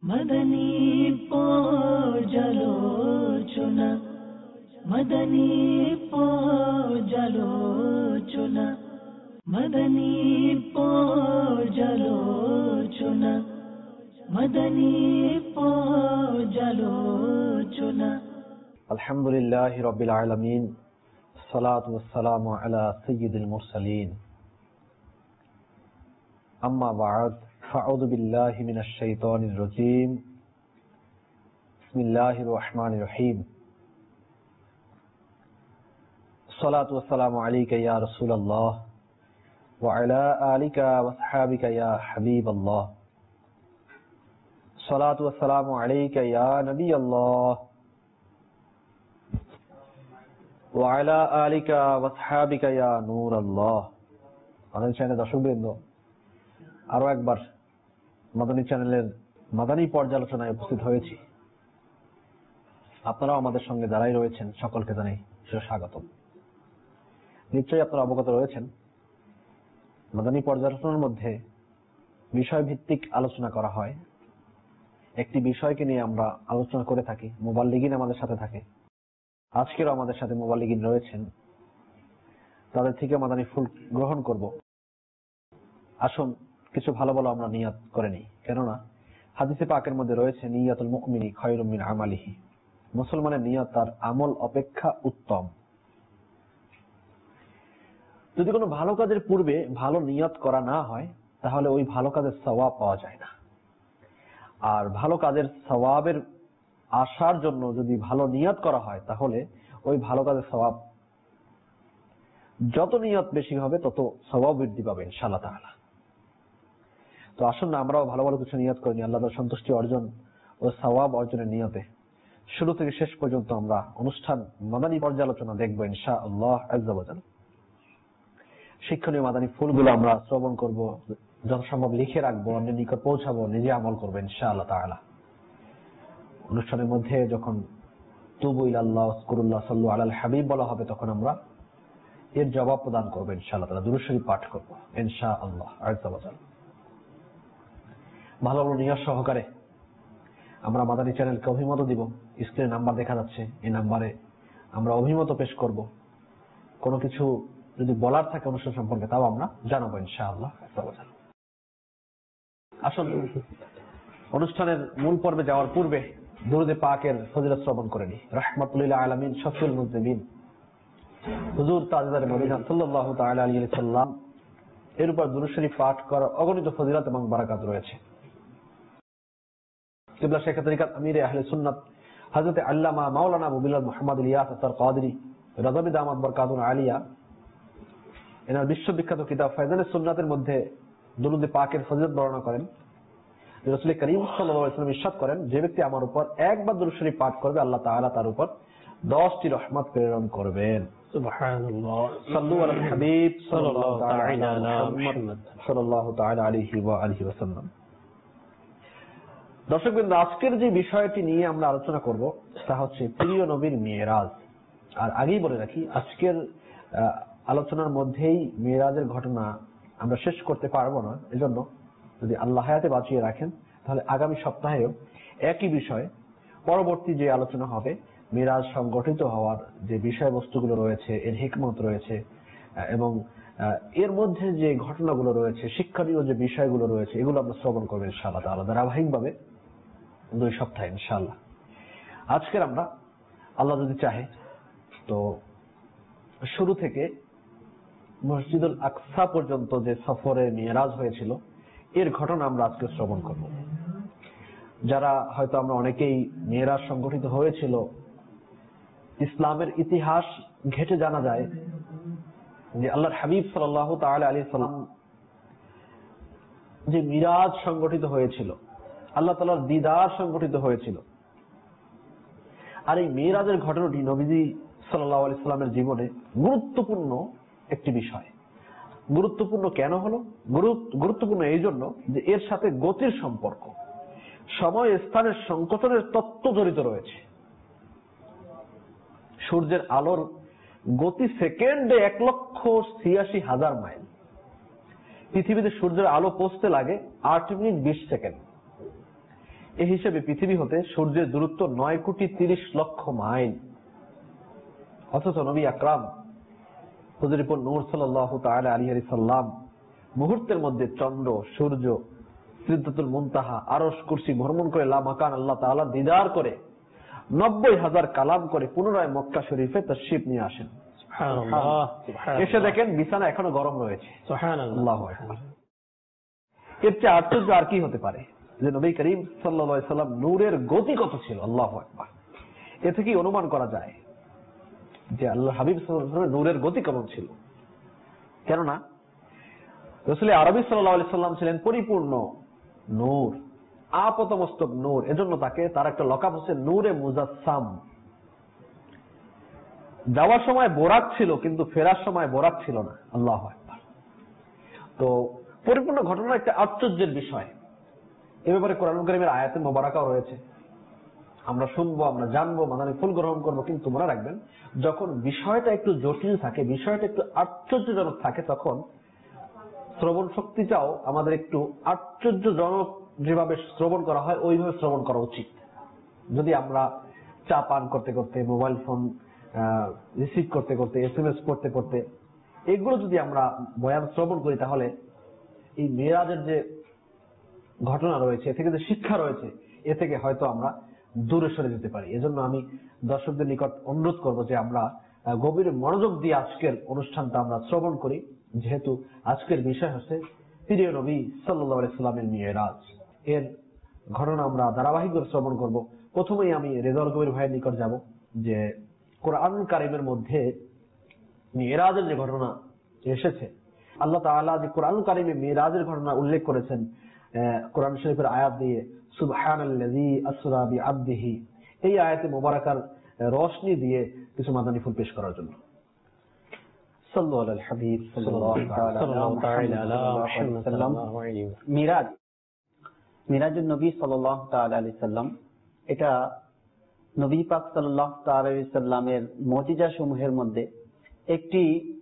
মদনী পর্যালোচনা মদনী পর্যালোচনা মদনী পর্যালোচনা মদনী পর্যালোচনা। আলহামদুলিল্লাহি রাব্বিল আলামিন, সালাতু ওয়াসসালামু আলা সাইয়্যিদিল মুরসালিন, আম্মা বা'দ, ফাআউযু বিল্লাহি মিনাশ শাইতানির রাজীম। বিসমিল্লাহির রহমানির রহিম। সালাতু ওয়াসসালামু আলাইকা ইয়া রাসূলুল্লাহ ওয়া আলা আলিকা ওয়া আসহাবিকা ইয়া হাবিবাল্লাহ। সালাতু ওয়াসসালামু আলাইকা ইয়া নবিয়াল্লাহ ওয়া আলা আলিকা ওয়া আসহাবিকা ইয়া নূরাল্লাহ। আমাদের চ্যানেলের দর্শকবৃন্দ, আরো একবার মাদানী চ্যানেলের মাদানী পর্যালোচনায় উপস্থিত হয়েছি। আপনারাও আমাদের সঙ্গে যারাই রয়েছেন সকলকে জানাই সুস্বাগতম। নিশ্চয়ই আপনারা অবগত রয়েছেন, মাদানী পর্যালোচনার মধ্যে বিষয়ভিত্তিক আলোচনা করা হয়। একটি বিষয়কে নিয়ে আমরা আলোচনা করে থাকি। মুবাল্লিগিন আমাদের সাথে থাকে। আজকেরও আমাদের সাথে মুবাল্লিগিন রয়েছেন, তাদের থেকে মাদানী ফুল গ্রহণ করব। আসুন কিছু ভালো ভালো আমরা নিয়ত করে নিই, কেননা হাদিসে পাকের মধ্যে রয়েছে নিয়াতুল মুমিনি খায়রুম মিন আমালিহি। মুসলমানের নিয়ত তার আমল অপেক্ষা উত্তম। যদি কোনো ভালো কাজের পূর্বে ভালো নিয়ত করা না হয়, তাহলে ওই ভালো কাজের সওয়াব পাওয়া যায় না। আর ভালো কাজের সওয়াবের আসার জন্য যদি ভালো নিয়ত করা হয়, তাহলে ওই ভালো কাজের সওয়াব যত নিয়ত বেশি হবে তত সওয়াব বৃদ্ধি পাবে ইনশাআল্লাহ তাআলা। তো আসুন না আমরাও ভালো ভালো কিছু নিয়ত করি, আল্লাহর সন্তুষ্টি অর্জন ও সওয়াব অর্জনের নিয়তে শুরু থেকে শেষ পর্যন্ত আমরা অনুষ্ঠান মাদানী পর্যালোচনা দেখবো ইনশাআল্লাহ আযজা ওয়া জাল। শিক্ষণীয় মাদানী ফুলগুলো আমরা শ্রবণ করব, যথাসম্ভব লিখে রাখবো, অন্যের নিকট পৌঁছাবো, নিজে আমল করবো ইনশাআল্লাহ তাআলা। অনুষ্ঠানের মধ্যে যখন তুবু ইলাল্লাহ ওয়াজকুরুল্লাহ সাল্লু আলাল হাবিব বলা হবে, তখন আমরা এর জবাব প্রদান করবো ইনশাআল্লাহ তাআলা, দুরূদ শরীফ পাঠ করবো ইনশাআল্লাহ আযজা ওয়া জাল। ভালো ভালো নিয়ত সহকারে আমরা মাদানী চ্যানেলকে অভিমত দিব। স্ক্রিনে নাম্বার দেখা যাচ্ছে, এই নাম্বারে আমরা অভিমত পেশ করব। কোনো কিছু যদি বলার থাকে অনুষ্ঠান সম্পর্কে, তাও আমরা জানাবো ইনশাআল্লাহ। আসল অনুষ্ঠানের মূল পর্বে যাওয়ার পূর্বে দুরূদে পাকের ফজিলত শ্রবণ করে নিই। রাহমাতুল লিল আলামিন শফিউল মুজনিবিন হুজুর তাজদার মদিনা সাল্লাল্লাহু তাআলা আলাইহি ওয়াসাল্লাম এর উপর দুরূদ শরীফ পাঠ করার অগণিত ফজিলত এবং বারাকাত রয়েছে। কিবলা শেখ তরিকাত আমিরে আহলে সুন্নাত হযরত আল্লামা মাওলানা আবু বিলাল মুহাম্মদ ইলিয়াস আতার কাদরি রাযাবি দামাত বরকাতুন আলিয়া এনার বিশ্ববিখ্যাত কিতাব ফায়জানুস সুন্নাতের মধ্যে দুরূদে পাকের ফজিলত বর্ণনা করেন। রাসূল করিম সাল্লাল্লাহু আলাইহি ওয়াসাল্লাম ইরশাদ করেন, যে ব্যক্তি আমার উপর একবার দুরূদ শরীফ পাঠ করবে, আল্লাহ তাআলা তার উপর 10টি রহমত প্রেরণ করবেন। সুবহানাল্লাহ। সাল্লু আলাল হাবিব সাল্লাল্লাহু তাআলা আলাইহি ওয়া আলিহি ওয়াসাল্লাম। দর্শকবৃন্দ, আজকের যে বিষয়টি নিয়ে আমরা আলোচনা করব তা হচ্ছে প্রিয় নবীর মিরাজ। আর আগেই বলে রাখি, আজকের আলোচনার মধ্যেই মিরাজের ঘটনা আমরা শেষ করতে পারবো না। এজন্য যদি আল্লাহ হায়াতে বাঁচিয়ে রাখেন, তাহলে আগামী সপ্তাহেও একই বিষয় পরবর্তী যে আলোচনা হবে, মিরাজ সংগঠিত হওয়ার যে বিষয়বস্তুগুলো রয়েছে, এর হিকমত রয়েছে এবং এর মধ্যে যে ঘটনাগুলো রয়েছে, শিক্ষণীয় যে বিষয়গুলো রয়েছে, এগুলো আমরা শ্রবণ করবো ইনশাআল্লাহ তাআলা ধারাবাহিকভাবে 2 সপ্তাহে ইনশাআল্লাহ। আজকের আমরা আল্লাহ যদি চাহে তো শুরু থেকে মসজিদুল আকসা পর্যন্ত যে সফরে মিরাজ হয়েছিল, এর ঘটনা আমরা আজকে শ্রবণ করব। যারা হয়তো আমরা অনেকেই মিরাজ সংগঠিত হয়েছিল, ইসলামের ইতিহাস ঘেঁটে জানা যায় যে আল্লাহর হাবিব সাল্লাল্লাহু তাআলা আলাইহি সাল্লাম যে মিরাজ সংগঠিত হয়েছিল, আল্লাহ তাআলার দিদার সংগঠিত হয়েছিল। আর এই মিরাজের ঘটনাটি নবীজি সাল্লাল্লাহু আলাইহি সাল্লামের জীবনে গুরুত্বপূর্ণ একটি বিষয়। গুরুত্বপূর্ণ কেন হলো? গুরুত্বপূর্ণ এই জন্য যে এর সাথে গতির সম্পর্ক, সময় স্থানের সংকোচনের তত্ত্ব জড়িত রয়েছে। সূর্যের আলোর গতি সেকেন্ডে 1,86,000 মাইল। পৃথিবীতে সূর্যের আলো পৌঁছতে লাগে 8 মিনিট 20 সেকেন্ড। এই হিসেবে পৃথিবী হতে সূর্যের দূরত্ব 9,30,00,000 মাইল। অথচ নবী আকরাম হুজুরপুর নূর সাল্লাল্লাহু তাআলা আলাইহি সাল্লাম মুহূর্তের মধ্যে চন্দ্র, সূর্য, সিদরাতুল মুনতাহা, আরশ, কুরসি ভ্রমণ করে লা মাকান আল্লাহ তাআলা দিদার করে 90,000 কালাম করে পুনরায় মক্কা শরীফে তাশরীফ নিয়ে আসেন। এসে দেখেন বিছানা এখনো গরম রয়েছে। আল্লাহু আকবার। এর চেয়ে আশ্চর্য আর কি হতে পারে যে নবী করিম সাল্লাল্লাহু আলাইহি সাল্লাম নূরের গতি কত ছিল। আল্লাহু আকবার। এ থেকে অনুমান করা যায় যে আল্লাহ হাবিব সাল্লাল্লাহু আলাইহি ওয়াসাল্লাম নূরের গতি কেমন ছিল। কেননা রাসূল আরবি সাল্লাল্লাহু আলাইহি সাল্লাম ছিলেন পরিপূর্ণ নূর, আপাতমস্তক নূর। এজন্য তার একটা লকাব হচ্ছে নূরে মুজাসসাম। যাওয়ার সময় বোরাক ছিল কিন্তু ফেরার সময় বোরাক ছিল না। আল্লাহু আকবার। তো পরিপূর্ণ ঘটনা একটা আশ্চর্যের বিষয়। এ ব্যাপারে কোরআন কারীমের আয়াতে মোবারকাও রয়েছে। আমরা শুনবো, আমরা জানবো, মাদানী ফুল গ্রহণ করবো। কিন্তু মনে রাখবেন, যখন বিষয়টা একটু জটিল থাকে, বিষয়টা একটু আশ্চর্যজনক থাকে, তখন শ্রবণ শক্তিটাও আমাদের একটু আশ্চর্যজনক যেভাবে শ্রবণ করা হয় ওইভাবে শ্রবণ করা উচিত। যদি আমরা চা পান করতে করতে, মোবাইল ফোন রিসিভ করতে করতে, SMS পড়তে পড়তে এগুলো যদি আমরা বয়ান শ্রবণ করি, তাহলে এই মেরাজের যে ঘটনা রয়েছে, এ থেকে যে শিক্ষা রয়েছে, এ থেকে হয়তো আমরা দূরে সরে যেতে পারি। এজন্য আমি দর্শকদের নিকট অনুরোধ করব যে আমরা গভীর মনোযোগ দিয়ে আজকের অনুষ্ঠানটা আমরা শ্রবণ করি, যেহেতু আজকের বিষয় হচ্ছে প্রিয় নবী সাল্লাল্লাহু আলাইহি সাল্লামের মিরাজ। এর ঘটনা আমরা ধারাবাহিকভাবে শ্রবণ করব। প্রথমেই আমি রেজাউল কবির ভাইয়ের নিকট যাব যে কোরআনুল কারীমের মধ্যে মিরাজের যে ঘটনা এসেছে, আল্লাহ তাআলা যে কোরআনুল কারীমে মিরাজের ঘটনা উল্লেখ করেছেন কোরআন শরীফের আয়াত দিয়ে, সুবহানাল্লাযী আসরা বিআবদিহি, এই আয়াতে মোবারকার রোশনি দিয়ে কিছু মাদানী ফুল পেশ করার জন্য। সাল্লাল্লাহু আলাল হাবিব সাল্লাল্লাহু তাআলা আলাইহি ওয়াসাল্লাম। মিরাজুন নবী সাল্লাল্লাহু তাআলা আলাইহি সাল্লাম, এটা নবী পাক সাল্লাল্লাহু তাআলা আলাইহি সাল্লামের মুজিজা সমূহের মধ্যে একটি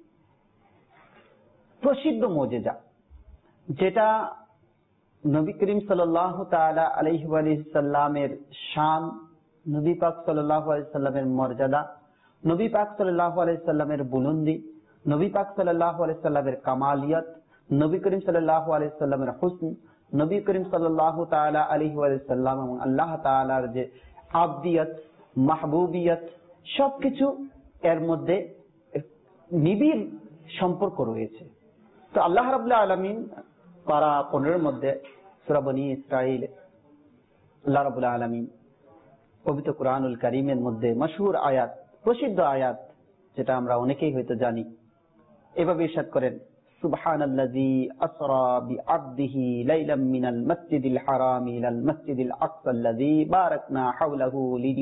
প্রসিদ্ধ মুজিজা, যেটা নবী করিম সাল্লাল্লাহু তাআলা আলাইহি সাল্লামের শান, নবী পাক সাল্লাল্লাহু আলাইহি সাল্লামের মর্যাদা, নবী পাক সাল্লাল্লাহু আলাইহি সাল্লামের বুলন্দি, নবী পাক সাল্লাল্লাহু আলাইহি সাল্লামের কামালিয়ত, নবী করিম সাল্লাল্লাহু আলাইহি সাল্লামের হুসন, নবী করিম সাল্লাল্লাহু তাআলা আলাইহি সাল্লাম এবং আল্লাহ তাআলার যে আবদিয়ত, মাহবুবিয়ত, সবকিছু এর মধ্যে নিবিড় সম্পর্ক রয়েছে। তো আল্লাহ রাব্বুল আলামিন পারা 15 মধ্যে সূরা বনী ইসরাঈল, আল্লাহ রাব্বুল আলামিন পবিত্র কোরআনুল কারীমের মধ্যে মশহুর আয়াত, প্রসিদ্ধ আয়াত, যেটা আমরা অনেকেই হয়তো জানি, এভাবে ইরশাদ করেন, সুবহানাল্লাযী আসরা বিআবদিহি লাইলাম মিনাল মাসজিদিল হারামি ইলাল মাসজিদিল আকসাল্লাযী বারাকনা হাওলাহু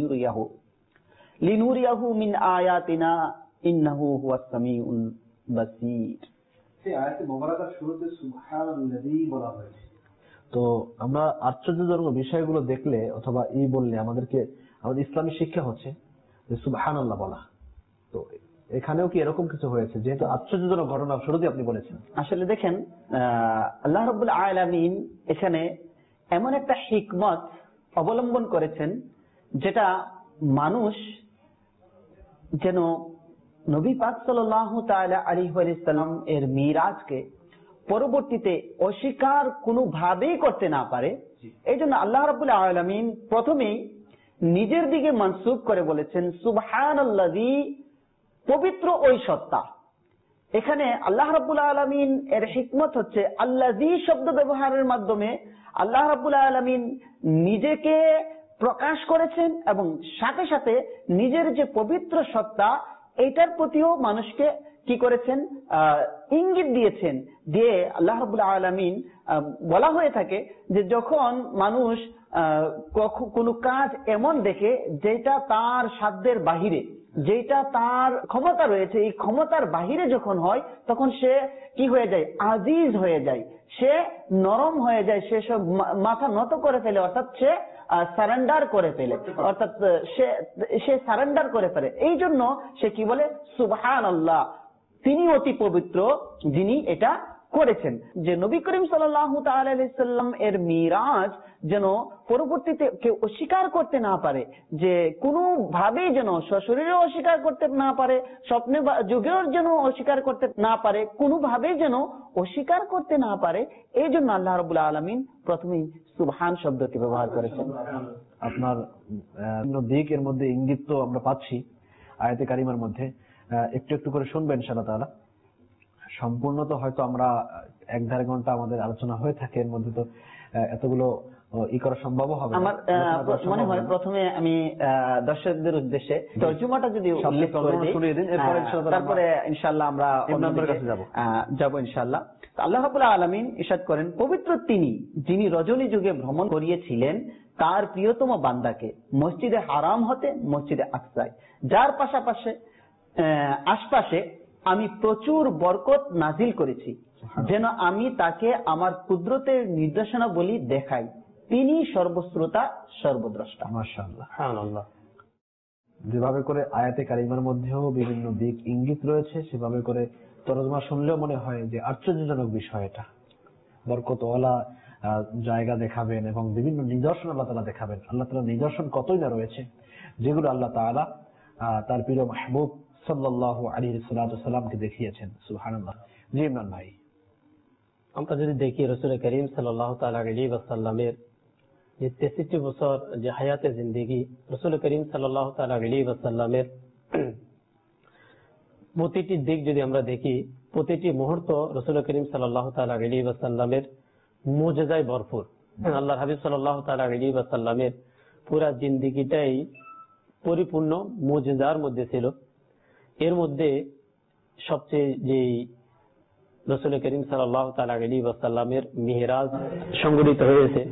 লিনুরিয়াহু মিন আয়াতিনা ইন্নাহু হুয়াস সামিউল বাসীর। এই আয়াতে মোবারকার শুরুতে সুবহানাল্লাযী বলা হয়েছে। তো আমরা আশ্চর্যজনক বিষয়গুলো দেখলে অথবা এই বললে আমাদের ইসলামী শিক্ষা হচ্ছে যে সুবহানাল্লাহ বলা। তো এখানেও কি এরকম কিছু হয়েছে, যেহেতু আশ্চর্যজনক ঘটনা শুরুতে আপনি বলেছেন? আসলে দেখেন, আল্লাহ রাব্বুল আলামিন এখানে এমন একটা হিকমত অবলম্বন করেছেন, যেটা মানুষ যেন নবী পাক সাল্লাল্লাহু তাআলা আলাইহি ওয়াসাল্লাম এর মিরাজকে পরবর্তীতে অস্বীকার কোনোভাবেই করতে না পারে। এই জন্য আল্লাহ রাব্বুল আলামিন প্রথমেই নিজের দিকে মানসুব করে বলেছেন সুবহানাল্লাযী, পবিত্র ওই সত্তা। এখানে আল্লাহ রাব্বুল আলামিন এর হিকমত হচ্ছে আল্লাযী শব্দ ব্যবহারের মাধ্যমে আল্লাহ রাব্বুল আলামিন নিজেকে প্রকাশ করেছেন এবং সাথে সাথে নিজের যে পবিত্র সত্তা, এটার প্রতিও মানুষকে কি করেছেন, ইঙ্গিত দিয়েছেন। দিয়ে আল্লাহ রাব্বুল আলামিন বলা হয়ে থাকে যে যখন মানুষ কোনো কাজ এমন দেখে যেটা তার সাধ্যের বাহিরে, যেটা তার ক্ষমতা রয়েছে, এই ক্ষমতার বাহিরে যখন হয়, তখন সে কি হয়ে যায়, আজিজ হয়ে যায়, সে নরম হয়ে যায়, সে সব মাথা নত করে ফেলে, অর্থাৎ সে সারেন্ডার করে ফেলে, অর্থাৎ সে সারেন্ডার করে ফেলে। এই জন্য সে কি বলে, সুবহানাল্লাহ, তিনি অতি পবিত্র যিনি এটা করেছেন, যে নবী করিম সাল্লাল্লাহু তাআলা আলাইহি সাল্লাম এর মিরাজ যেন পরবর্তীতে কেউ অস্বীকার করতে না পারে, যে কোনো ভাবে যেন সশরীরে অস্বীকার করতে না পারে, স্বপ্নে বা যুগেও যেন অস্বীকার করতে না পারে, কোনোভাবে যেন অস্বীকার করতে না পারে, এই জন্য আল্লাহ রাব্বুল আলামিন প্রথমেই সুবহান শব্দটি ব্যবহার করেছেন। আপনার দিকের মধ্যে ইঙ্গিত তো আমরা পাচ্ছি আয়াতে কারিমার মধ্যে, একটু একটু করে শুনবেন ইনশাআল্লাহ তাআলা। সম্পূর্ণ তো হয়তো আমরা 1-1.5 ঘন্টা আমাদের আলোচনা হয়ে থাকে, এর মধ্যে তো এতগুলো করা সম্ভব হবে না। আমার মনে হয় প্রথমে আমি দর্শকদের উদ্দেশ্যে তরজমাটা যদি উল্লেখ করে দিই, তারপরে ইনশাআল্লাহ আমরা অন্যদের কাছে যাব ইনশাআল্লাহ। আল্লাহ রাব্বুল আলামিন ইরশাদ করেন, পবিত্র তিনি যিনি রজনী যুগে ভ্রমণ করিয়েছিলেন তার প্রিয়তম বান্দাকে মসজিদে হারাম হতে মসজিদে আকসায়, যার পাশাপাশি আশপাশে আমি প্রচুর বরকত নাজিল করেছি, যেন আমি তাকে আমার কুদরতের নির্দেশনাবলী দেখাই। তিনি সর্বশ্রোতা সর্বদ্রষ্টা। মাশাআল্লাহ, সুবহানাল্লাহ। যেভাবে করে আয়াতে কারিমার মধ্যেও বিভিন্ন দিক ইঙ্গিত রয়েছে, সেভাবে করে তরজমা শুনলেও মনে হয় যে আশ্চর্যজনক বিষয় এটা। বরকতওয়ালা জায়গা দেখাবেন এবং বিভিন্ন নিদর্শন আল্লাহ তাআলা দেখাবেন। আল্লাহ তাআলার নিদর্শন কতই না রয়েছে, যেগুলো আল্লাহ তাআলা তার প্রিয় মাহবুব সাল্লাল্লাহু আলাইহি সাল্লামকে দেখিয়েছেন। সুবহানাল্লাহ। জি ইমরান ভাই, আমরা যদি দেখি রাসূল করিম সাল্লাল্লাহু তাআলা আলাইহি ওয়াসাল্লামের যে 63 বছর যে হায়াতে জিন্দেগি, রাসূল করিম সাল্লাল্লাহু তাআলা আলাইহি ওয়াসাল্লামের প্রতিটি দিক যদি আমরা দেখি, প্রতিটি মুহূর্ত রাসূল করিম সাল্লাল্লাহু তাআলা আলাইহি ওয়াসাল্লামের মুজিজায় ভরপুর। আল্লাহর হাবিব সাল্লাল্লাহু তাআলা আলাইহি ওয়াসাল্লামের পুরা জিন্দেগিটাই পরিপূর্ণ মুজিজার মধ্যে ছিল। এর মধ্যে সবচেয়ে যে রাসূল করিম সাল্লাল্লাহু তাআলা আলাইহি ওয়াসাল্লামের মিহরাজ সংঘটিত হয়েছে,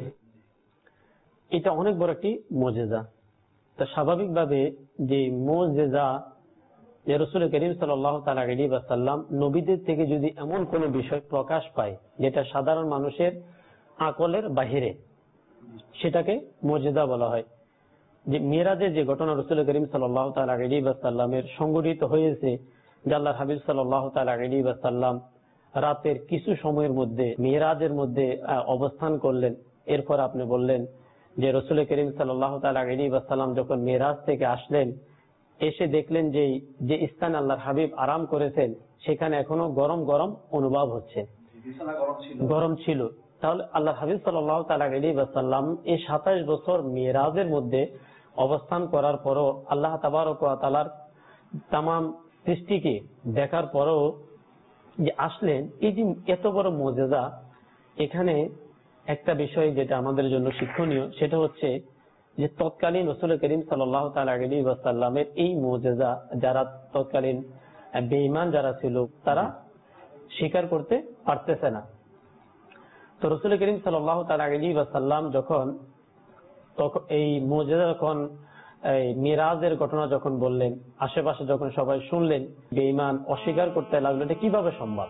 এটা অনেক বড় একটি মুজিজা। তো স্বাভাবিকভাবে যে মুজিজা যে রাসূল করিম সাল্লাল্লাহু তাআলা আলাইহি ওয়াসাল্লাম নবীদের থেকে যদি এমন কোন বিষয় প্রকাশ পায় যেটা সাধারণ মানুষের আকলের বাহিরে, সেটাকে মুজিজা বলা হয়। যে মিরাজের যে ঘটনা রাসূল করিম সাল্লাল্লাহু তাআলা আলাইহি ওয়াসাল্লামের সংঘটিত হয়েছে, যে আল্লাহর হাবিব সাল্লাল্লাহু তাআলা আলাইহি ওয়াসাল্লাম রাতের কিছু সময়ের মধ্যে মিরাজের মধ্যে অবস্থান করলেন। এরপর আপনি বললেন যে রাসূল করিম সাল্লাল্লাহু তাআলা আলাইহি ওয়াসাল্লাম যখন মিরাজ থেকে আসলেন, এসে দেখলেন যে যে স্থানে আল্লাহর হাবিব আরাম করেছেন সেখানে এখনো গরম গরম অনুভব হচ্ছে, গরম ছিল। তাহলে আল্লাহর হাবিব সাল্লাল্লাহু তাআলা আলাইহি ওয়াসাল্লাম এই 27 বছর মিরাজের মধ্যে অবস্থান করার পরও আল্লাহ তাবারক ওয়া তাআলার তামাম সৃষ্টিকে দেখার পরও যে আসলেন, এই যে এত বড় মুজিজা, এখানে একটা বিষয় যেটা আমাদের জন্য শিক্ষণীয়, সেটা হচ্ছে যে তৎকালীন রাসূল করিম সাল্লাল্লাহু তাআলা আলাইহি ওয়াসাল্লামের এই মুজিজা যারা তৎকালীন বেঈমান যারা ছিল তারা স্বীকার করতে পারতেছে না। তো রাসূল করিম সাল্লাল্লাহু তাআলা আলাইহি ওয়াসাল্লাম যখন এই মুজিজা, যখন এই মিরাজের ঘটনা যখন বললেন, আশেপাশে যখন সবাই শুনলেন, বেঈমান অস্বীকার করতে লাগলো এটা কিভাবে সম্ভব।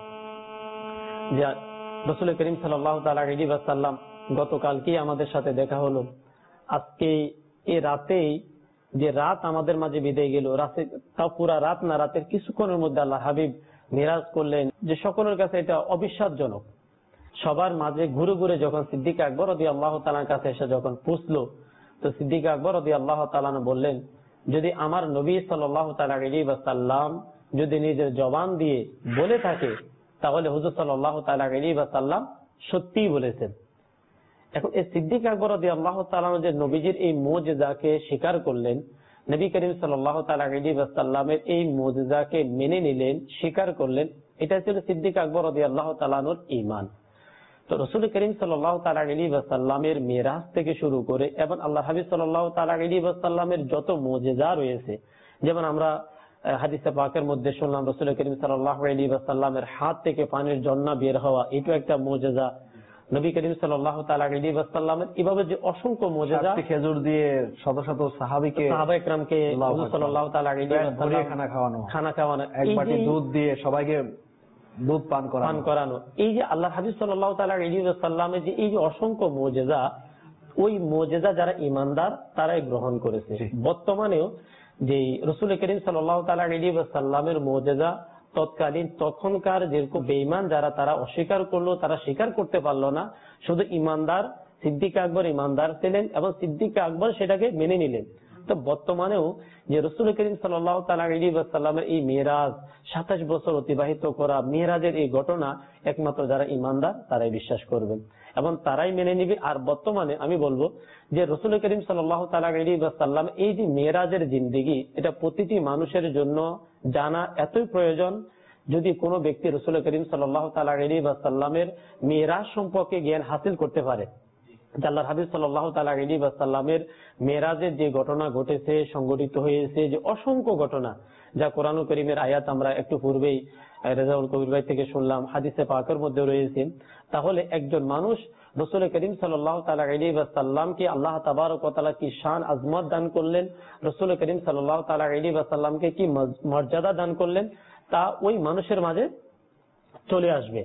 যে রাসূল করিম সাল্লাল্লাহু তাআলা আলাইহি ওয়াসাল্লাম গতকালকে আমাদের সাথে দেখা হলো, আজকে এই রাতেই যে রাত আমাদের মাঝে বিদায় গেল, রাতে তাও পুরা রাত না, রাতের কিছুক্ষণের মধ্যে আল্লাহ হাবিব মিরাজ করলেন, যে সকলের কাছে এটা অবিশ্বাসজনক। সবার মাঝে ঘুরে ঘুরে যখন সিদ্দিক আকবর রাদিয়াল্লাহু তাআলার কাছে এসে যখন পৌঁছলো, তো সিদ্দিক আকবর রাদিয়াল্লাহু তাআলা বললেন, যদি আমার নবী সাল্লাল্লাহু তাআলা আলাইহি ওয়াসাল্লাম যদি নিজের জবান দিয়ে বলে থাকে, তাহলে হুজুর সাল্লাল্লাহু তাআলা আলাইহি ওয়াসাল্লাম সত্যিই বলেছেন। এখন এই সিদ্দিক আকবর রাদিয়াল্লাহু তাআলা যে নবীজির এই মুজিজাকে স্বীকার করলেন, নবী করিম সাল্লাল্লাহু তাআলা আলাইহি ওয়াসাল্লামের এই মুজিজাকে মেনে নিলেন, স্বীকার করলেন, এটা ছিল সিদ্দিক আকবর রাদিয়াল্লাহু তাআলার ঈমান। তো রাসূল করিম সাল্লাল্লাহু তাআলা আলাইহি ওয়াসাল্লামের মিরাজ থেকে শুরু করে এবং আল্লাহর হাবিব সাল্লাল্লাহু তাআলা আলাইহি ওয়াসাল্লামের যত মুজিজা রয়েছে, যেমন আমরা হাদিসে পাকের মধ্যে শুনলাম রাসূল করিম সাল্লাল্লাহু আলাইহি ওয়াসাল্লামের হাত থেকে পানির ঝর্ণা বের হওয়া, এটা একটা মুজিজা। নবী করিম সাল্লাল্লাহু তাআলা আলাইহি ওয়াসাল্লামের এভাবে যে অসংখ্য মুজিজা, খেজুর দিয়ে শত শত সাহাবীকে, সাহাবায়ে কেরামকে রাসূল সাল্লাল্লাহু তাআলা আলাইহি ওয়াসাল্লাম খানা খাওয়ানো, এক বাটি দুধ দিয়ে সবাইকে দুধ পান করানো, এই যে আল্লাহ হাবিব সাল্লাল্লাহু তাআলা আলাইহি ওয়াসাল্লামের যে এই যে অসংখ্য মুজিজা, ওই মুজিজা যারা ঈমানদার তারাই গ্রহণ করেছে। বর্তমানেও যে রাসূল করিম সাল্লাল্লাহু তাআলা আলাইহি ওয়াসাল্লামের মুজিজা তৎকালীন তখনকার যেরকম বেঈমান যারা তারা অস্বীকার করলো, তারা স্বীকার করতে পারলো না, শুধু ইমানদার সিদ্দিক আকবর ইমানদার ছিলেন এবং সিদ্দিক আকবর সেটাকে মেনে নিলেন। তো বর্তমানেও যে রাসূল করিম সাল্লাল্লাহু তাআলা আলাইহি ওয়াসাল্লামের এই মেরাজ 27 বছর অতিবাহিত করা মেরাজের এই ঘটনা একমাত্র যারা ইমানদার তারাই বিশ্বাস করবেন এবং তারাই মেনে নিবে। আর বর্তমানে আমি বলবো যে রাসূল করিম সাল্লাল্লাহু তাআলা আলাইহি ওয়াসাল্লাম এই যে মেরাজের জিন্দেগি, এটা প্রতিটি মানুষের জন্য জানা এতই প্রয়োজন। যদি কোনো ব্যক্তি রাসূল করিম সাল্লাল্লাহু তাআলা আলাইহি ওয়াসাল্লামের মেরাজ সম্পর্কে জ্ঞান হাসিল করতে পারে, আল্লাহর হাবিব সাল্লাল্লাহু তাআলা আলাইহি ওয়াসাল্লামের মেরাজের যে ঘটনা ঘটেছে, সংঘটিত হয়েছে, যে অসংখ্য ঘটনা যা কোরআনুল কারীমের আয়াত আমরা একটু পূর্বেই রেজাউল কবির ভাই থেকে শুনলাম, হাদিসে পাকের মধ্যে রয়েছে, তাহলে একজন মানুষ রাসূল করিম সাল্লাল্লাহু তাআলা আলাইহি ওয়াসাল্লামকে আল্লাহ তাবারক ওয়া তাআলা কি শান আজমত দান করলেন, রাসূল করিম সাল্লাল্লাহু তাআলা আলাইহি ওয়াসাল্লামকে কি মর্যাদা দান করলেন, তা ওই মানুষের মাঝে চলে আসবে।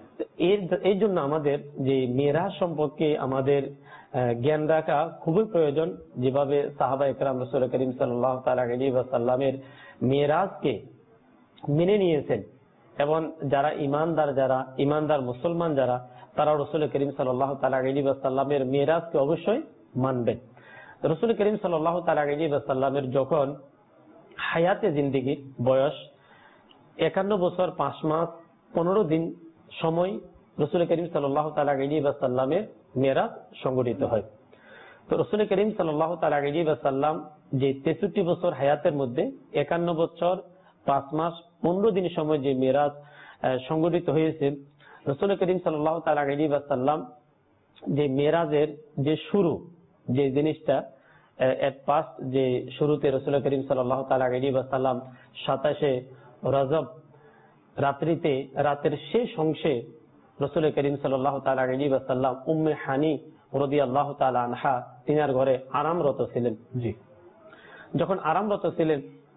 এই জন্য আমাদের যে মেরাজ সম্পর্কে আমাদের জ্ঞান রাখা খুবই প্রয়োজন। যেভাবে সাহাবায়ে কেরাম রাসূল করিম সাল্লাল্লাহু তাআলা আলাইহি ওয়াসাল্লামের মেরাজকে মেনে নিয়েছেন এবং যারা ইমানদার মুসলমান যারা, তারা রাসূল করিম সাল্লাল্লাহু তাআলা আলাইহি ওয়াসাল্লামের মেরাজকে অবশ্যই মানবেন। রাসূল করিম সাল্লাল্লাহু তাআলা আলাইহি ওয়াসাল্লামের যখন হায়াতে জিন্দেগি বয়স 51 বছর 5 মাস 15 দিন সময় রাসূল করিম সাল্লাল্লাহু তাআলা আলাইহি ওয়াসাল্লামের মেরাজ সংঘটিত হয়। তো রাসূল করিম সাল্লাল্লাহু তাআলা আলাইহি ওয়াসাল্লাম যে 63 বছর হায়াতের মধ্যে 51 বছর 5 মাস 15 দিন সময় যে মেরাজ সংঘটিত হয়েছে, রাসূল করিম সাল্লাল্লাহু তাআলা আলাইহি ওয়াসাল্লাম যে মেরাজের যে শুরু, যে জিনিসটা এট ফার্স্ট যে শুরুতে রাসূল করিম সাল্লাল্লাহু তাআলা আলাইহি ওয়াসাল্লাম 27 রজব রাত্রিতে, রাতের শেষ অংশে রাসূল করিম সাল্লাল্লাহু তাআলা আলাইহি ওয়াসাল্লাম উম্মে হানি রাদিয়াল্লাহু তাআলা আনহা তিনার ঘরে আরামরত ছিলেন। জি, যখন আরামরত ছিলেন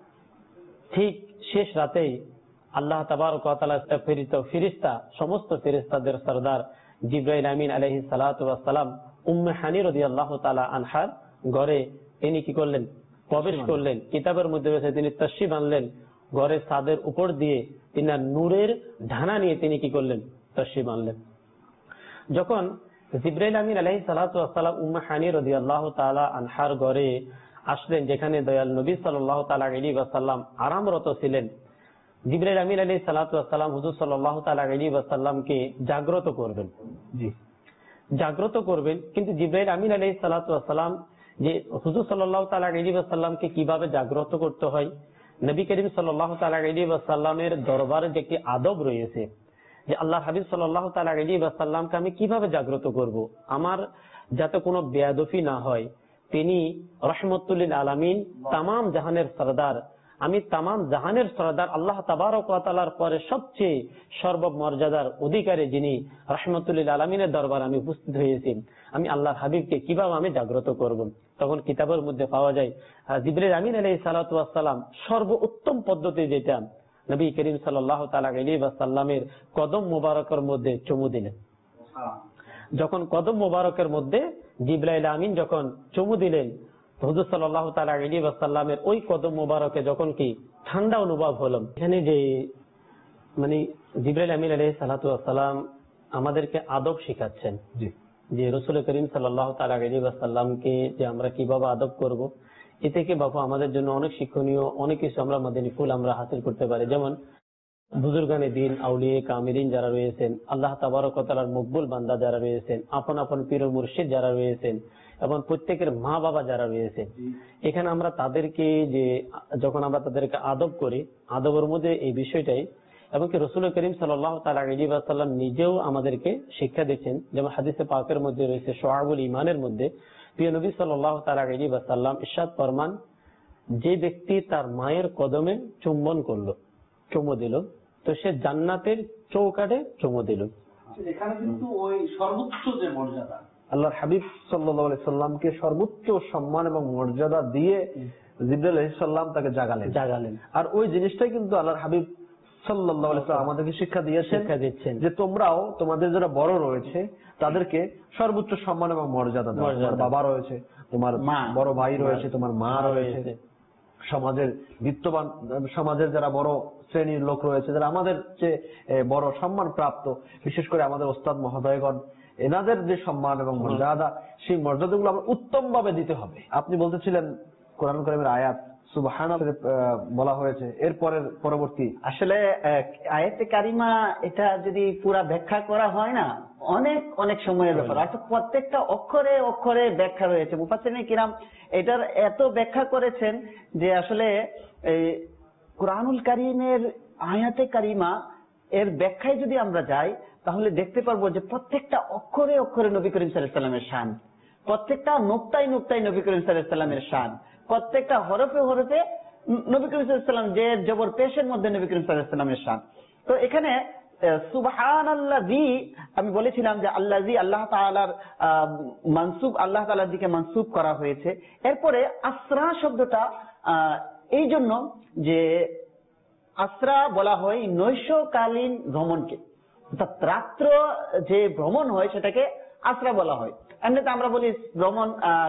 ঠিক শেষ রাতেই আল্লাহ তাবারক ওয়া তাআলা প্রেরিত ফেরেশতা, সমস্ত ফেরেশতাদের সরদার জিবরাইল আমিন আলাইহিস সালাতু ওয়াস সালাম উম্মে হানি রাদিয়াল্লাহু তাআলা আনহার ঘরে তিনি কি করলেন? প্রবেশ করলেন। কিতাবের মধ্যে রয়েছে তিনি তাশরিফ আনলেন, ঘরের ছাদের উপর দিয়ে তিনার নূরের ঢানা নিয়ে তিনি কি করলেন? তাশরিফ আনলেন। যখন জিবরাইল আমিন আলাইহিস সালাতু ওয়াস সালাম উম্মে হানি রাদিয়াল্লাহু তাআলা আনহার ঘরে আসলেন, যেখানে দয়াল নবী সাল্লাল্লাহু তাআলা আলাইহি ওয়াসাল্লাম আরামরত ছিলেন, জিবরাইল আমিন আলাইহিস সালাতু ওয়াস সালাম হুজুর সাল্লাল্লাহু তাআলা আলাইহি ওয়াসাল্লামকে জাগ্রত করবেন। জি, জাগ্রত করবেন। কিন্তু জিবরাইল আমিন আলাইহিস সালাতু ওয়াস সালাম যে হুজুর সাল্লাল্লাহু তাআলা আলাইহি ওয়াসাল্লামকে কিভাবে জাগ্রত করতে হয়, নবী করিম সাল্লাল্লাহু তাআলা আলাইহি ওয়াসাল্লামের দরবারে যে একটি আদব রয়েছে, যে আল্লাহ হাবিব সাল্লাল্লাহু তাআলা আলাইহি ওয়াসাল্লামকে আমি কিভাবে জাগ্রত করব, আমার যাতে কোনো বেয়াদফি না হয়। তিনি রহমতুল লিল আলামিন, তামাম জাহানের সরদার, আমি তামাম জাহানের সরদার আল্লাহ তাবারক ওয়া তাআলার পরে সবচেয়ে সর্বমর্যাদার অধিকারী যিনি রহমতুল লিল আলামিনের দরবার আমি উপস্থিত হয়েছি, আমি আল্লাহর হাবিবকে কিভাবে আমি জাগ্রত করব। তখন কিতাবের মধ্যে পাওয়া যায় জিবরাইল আমিন আলাইহিস সালাতু ওয়াস সালাম সর্বোত্তম পদ্ধতি যেটা নবী করিম সাল্লাল্লাহু তাআলা আলাইহি ওয়াসাল্লামের কদম মোবারকের মধ্যে চুমু দিলেন। যখন কদম মোবারকের মধ্যে জিবরাইল আমিন যখন চুমু দিলেন, হুজুর সাল্লাল্লাহু তাআলা আলাইহি ওয়াসাল্লামের ওই কদম মোবারকে যখন কি ঠান্ডা অনুভব হলো। এখানে যে মানে জিবরাইল আমিন আলাইহিস সালাতু ওয়াস সালাম আমাদেরকে আদব শিখাচ্ছেন, যে রাসূল করিম সাল্লাল্লাহু তাআলা আলাইহি ওয়াসাল্লামকে যে আমরা কিভাবে আদব করব, এ থেকে বাবা আমাদের জন্য অনেক শিক্ষণীয় অনেক কিছু আমরা মাদানী ফুল আমরা হাসিল করতে পারি। যেমন বুজুর্গানে দিন, আউলিয়ে কামিলিন যারা রয়েছেন, আল্লাহ তাবারক ওয়া তাআলার মকবুল বান্দা যারা রয়েছেন, আপন আপন পীর ও মুর্শিদ যারা রয়েছেন, এবং প্রত্যেকের মা বাবা যারা রয়েছেন, এখানে আমরা তাদেরকে যে যখন আমরা তাদেরকে আদব করি, আদবের মধ্যে এই বিষয়টাই, এবং কি রাসূল করিম সাল্লাল্লাহু তাআলা আলাইহি ওয়াসাল্লাম নিজেও আমাদেরকে শিক্ষা দিচ্ছেন। যেমন হাদিসে পাকের মধ্যে রয়েছে শুআবুল ঈমানের মধ্যে প্রিয় নবী সাল্লাল্লাহু তাআলা আলাইহি ওয়াসাল্লাম ইরশাদ ফরমান, যে ব্যক্তি তার মায়ের কদমে চুম্বন করলো, চুমু দিল, তো সে জান্নাতের চৌকাঠে চুমু দিল। এখানে কিন্তু ওই সর্বোচ্চ যে মর্যাদা আল্লাহর হাবিব সাল্লাল্লাহু আলাইহি সাল্লামকে সর্বোচ্চ সম্মান এবং মর্যাদা দিয়ে জিবরাইল আলাইহিস সালাম তাকে জাগালেন। আর ওই জিনিসটাই কিন্তু আল্লাহর হাবিব সাল্লাল্লাহু আলাইহি সাল্লাম আমাদেরকে শিক্ষা দিচ্ছেন যে তোমরাও তোমাদের যারা বড় রয়েছে তাদেরকে সর্বোচ্চ সম্মান এবং মর্যাদা দাও। তোমার বাবা রয়েছে, তোমার বড় ভাই রয়েছে, তোমার মা রয়েছে, সমাজের বিত্তবান, সমাজের যারা বড় শ্রেণীর লোক রয়েছে, যারা আমাদের চেয়ে বড় সম্মান প্রাপ্ত, বিশেষ করে আমাদের ওস্তাদ মহোদয়গণ, এনাদের যে সম্মান এবং মর্যাদা, সেই মর্যাদাগুলো আমরা উত্তম ভাবে দিতে হবে। আপনি বলতেছিলেন কোরআন কারীমের আয়াত সুবহানাল্লাহ বলা হয়েছে, এর পরবর্তী আসলে আয়াতে কারিমা এটা যদি পুরা ব্যাখ্যা করা হয় না, অনেক অনেক সময়ের ব্যাপার। অর্থাৎ প্রত্যেকটা অক্ষরে অক্ষরে ব্যাখ্যা রয়েছে। মুফাসসিরিন কিরাম এটার এত ব্যাখ্যা করেছেন যে আসলে কুরআনুল কারীমের আয়াতে কারিমা এর ব্যাখ্যায় যদি আমরা যাই তাহলে দেখতে পারবো যে প্রত্যেকটা অক্ষরে অক্ষরে নবী করিম সাল্লাল্লাহু আলাইহি ওয়াসাল্লামের শান, প্রত্যেকটা নুকতায় নুকতায় নবী করিম সাল্লাল্লাহু আলাইহি ওয়াসাল্লামের শান, প্রত্যেকটা হরফে হরফে নবী করিম সাল্লাল্লাহু আলাইহি ওয়াসাল্লাম যে জবর পেশের মধ্যে নবী করিম সাল্লাল্লাহু আলাইহি ওয়াসাল্লামের শান। তো এখানে সুবহানাল্লাযী আমি বলেছিলাম যে আল্লাযী আল্লাহ তাআলার মানসুব, আল্লাহ তাআলার দিকে মানসুব করা হয়েছে। এরপরে আসরা শব্দটা এই জন্য যে আসরা বলা হয় নৈশকালীন ভ্রমণকে, অর্থাৎ রাত্র যে ভ্রমণ হয় সেটাকে আসরা বলা হয়। এমনিতে আমরা বলি ভ্রমণ,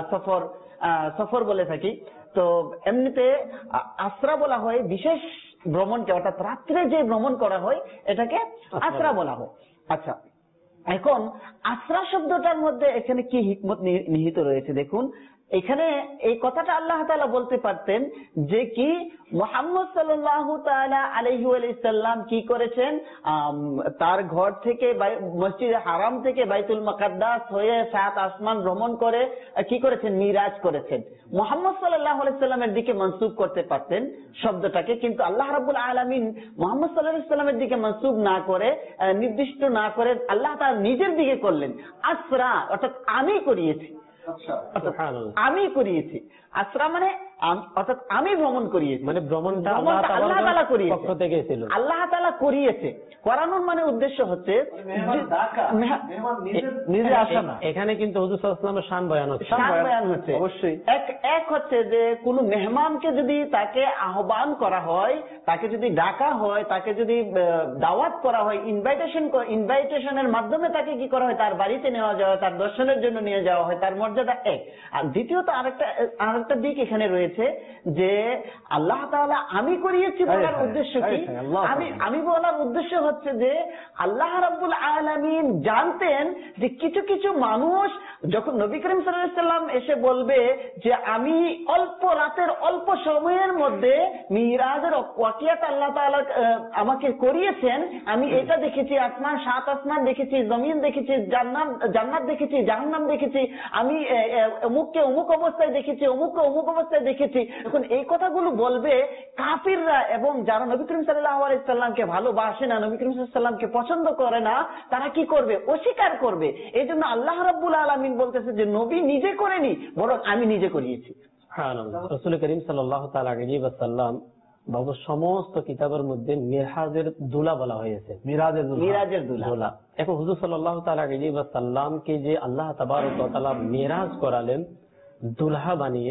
সফর বলে থাকি। তো এমনিতে আসরা বলা হয় বিশেষ ভ্রমণকে, অর্থাৎ রাত্রে যে ভ্রমণ করা হয় এটাকে আসরা বলা হয়। আচ্ছা, এখন আসরা শব্দটার মধ্যে এখানে কি হিকমত নিহিত রয়েছে দেখুন। এখানে এই কথাটা আল্লাহ তাআলা বলতে পারতেন যে কি মুহাম্মদ সাল্লাল্লাহু তাআলা আলাইহি ওয়াসাল্লাম কি করেছেন, তার ঘর থেকে মসজিদে হারাম থেকে বাইতুল মুকাদ্দাস হয়ে 7 আসমান ভ্রমণ করে কি করেছেন, মিরাজ করেছেন। মুহাম্মদ সাল্লাল্লাহু আলাইহি ওয়াসাল্লামের দিকে মানসুব করতে পারতেন শব্দটাকে, কিন্তু আল্লাহ রাব্বুল আলামিন মুহাম্মদ সাল্লাল্লাহু আলাইহি ওয়াসাল্লামের দিকে মানসুব না করে, নির্দিষ্ট না করে আল্লাহ তাআলা নিজের দিকে করলেন আসরা, অর্থাৎ আমি করিয়েছি, আমি করিয়েছি। আসরা মানে অর্থাৎ আমি ভ্রমণ করিয়েছি, মানে ভ্রমণটা আল্লাহ তাআলা করিয়েছে, আল্লাহ তাআলা করিয়েছে। করানোর মানে উদ্দেশ্য হচ্ছে নিজে আসা না। এখানে কিন্তু হুজুর সাল্লাল্লাহু আলাইহি ওয়াসাল্লামের শান বয়ান হচ্ছে। অবশ্যই এক হচ্ছে যে কোন মেহমানকে যদি তাকে আহ্বান করা হয়, তাকে যদি ডাকা হয়, তাকে যদি দাওয়াত করা হয়, ইনভাইটেশনের মাধ্যমে তাকে কি করা হয়, তার বাড়িতে নেওয়া যাওয়া হয়, তার দর্শনের জন্য নিয়ে যাওয়া হয়, তার মর্যাদা এক। আর দ্বিতীয়ত আরেকটা দিক এখানে রয়েছে যে আল্লাহ তাআলা আমি করিয়েছি বলার উদ্দেশ্য কি, আমি বলার উদ্দেশ্য হচ্ছে যে আল্লাহ রাব্বুল আলামিন জানতেন যে কিছু কিছু মানুষ যখন নবী করিম সাল্লাল্লাহু আলাইহি ওয়াসাল্লাম এসে বলবে যে আমি অল্প রাতের অল্প সময়ের মধ্যে মিরাজের ওয়াকিয়াত আল্লাহ তাআলা আমাকে করিয়েছেন, আমি এটা দেখেছি, আসমান 7 আসমান দেখেছি, জমিন দেখেছি, জান্নাত দেখেছি, জাহান্নাম দেখেছি, আমি অমুককে অমুক অবস্থায় দেখেছি, অমুককে অমুক অবস্থায় দেখেছি। এখন এই কথাগুলো বলবে কাফিররা, এবং যারা নবী করিম সাল্লাল্লাহু আলাইহি ওয়াসাল্লামকে ভালোবাসে না, নবী করিম সাল্লাল্লাহু আলাইহি ওয়াসাল্লামকে পছন্দ করে না, তারা কি করবে, অস্বীকার করবে। এই জন্য আল্লাহ রাব্বুল আলামিন বলতেছে যে নবী নিজে করেনি, বরং আমি নিজে করিয়েছি। রাসূল করিম সাল্লাল্লাহু তাআলা আলাইহি ওয়াসাল্লাম বাবু সমস্ত কিতাবের মধ্যে মিরাজের দুলা বলা হয়েছে, মিরাজের দুলা। এখন হুজুর সাল্লাল্লাহু তাআলা আলাইহি ওয়াসাল্লামকে যে আল্লাহ তাবারক ওয়া তাআলা মিরাজ করালেন দুলহা বানিয়ে,